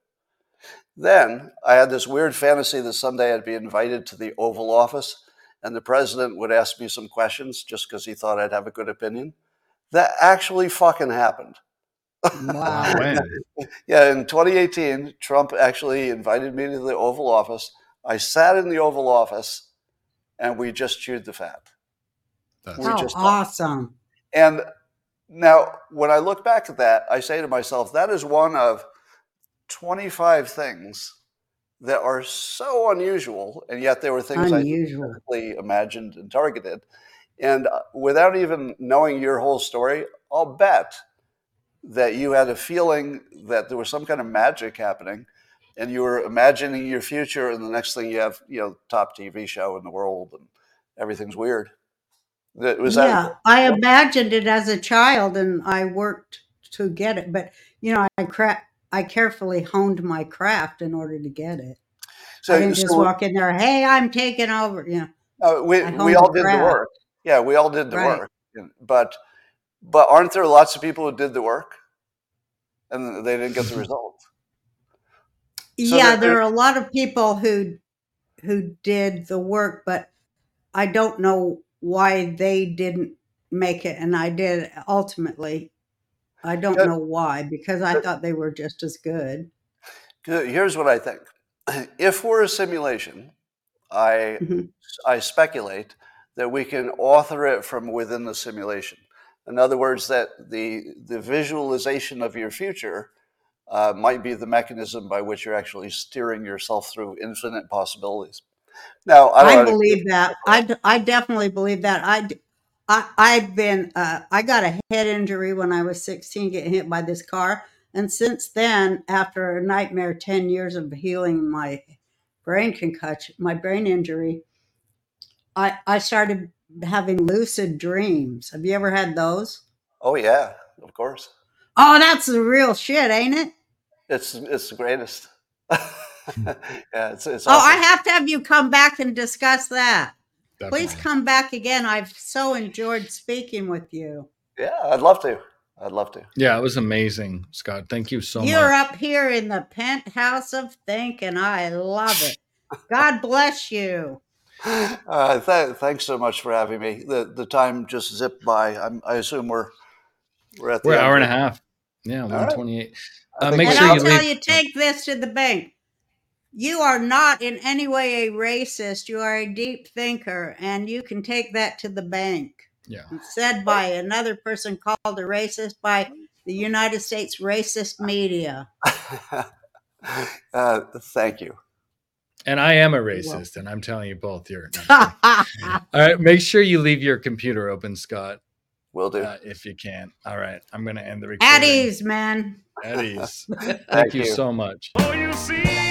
Then I had this weird fantasy that someday I'd be invited to the Oval Office and the president would ask me some questions just because he thought I'd have a good opinion. That actually fucking happened. Wow. When? Yeah, in twenty eighteen, Trump actually invited me to the Oval Office. I sat in the Oval Office and we just chewed the fat. That's We How just awesome. And now, when I look back at that, I say to myself, that is one of twenty-five things that are so unusual, and yet there were things Unusual. I specifically imagined and targeted. And uh, without even knowing your whole story, I'll bet that you had a feeling that there was some kind of magic happening, and you were imagining your future, and the next thing you have, you know, top T V show in the world, and everything's weird. That- Was Yeah, that? I imagined it as a child and I worked to get it, but you know, I cra- I carefully honed my craft in order to get it. So, I didn't just so walk in there, hey, I'm taking over. You know, uh, we I we honed all the did the craft. work. Yeah, we all did the Right. work. And- But but aren't there lots of people who did the work and they didn't get the result? So Yeah, there, there there, are a lot of people who who did the work, but I don't know why they didn't make it and I did ultimately. I don't yeah, know why, because I there- thought they were just as good. here's what I think. If we're a simulation, I Mhm. I speculate that we can author it from within the simulation. In other words, that the the visualization of your future uh, might be the mechanism by which you're actually steering yourself through infinite possibilities. Now, I I don't know. believe that. I, d- I definitely believe that. I, d- I, I've been, uh, I got a head injury when I was sixteen, getting hit by this car. And since then, after a nightmare ten years of healing my brain concussion, my brain injury, I, I started having lucid dreams. Have you ever had those? Oh yeah, of course. Oh, that's the real shit, ain't it? It's it's the greatest. Yeah, it's it's Oh, I awesome. have to have you come back and discuss that. Please Definitely. come back again. I've so enjoyed speaking with you. Yeah, I'd love to. I'd love to. Yeah, it was amazing, Scott. Thank you so You're much. up here in the penthouse of thinking. I love it. God bless you. Uh, th- thanks so much for having me. The the time just zipped by. I'm, I assume we're we're at the We're an end hour and a here. half. Yeah, All one right. twenty-eight. I Uh, think make we And sure I'll you tell leave. you, take this to the bank. You are not in any way a racist. You are a deep thinker, and you can take that to the bank. Yeah. It's said by another person called a racist by the United States racist media. uh, thank you. And I am a You're racist, and I'm telling you both. You're. No, I'm kidding. welcome. All right. Make sure you leave your computer open, Scott, Will do. uh, if you can. All right. I'm going to end the At recording. ease, man. At ease. Thank Thank you you. so much. So you see.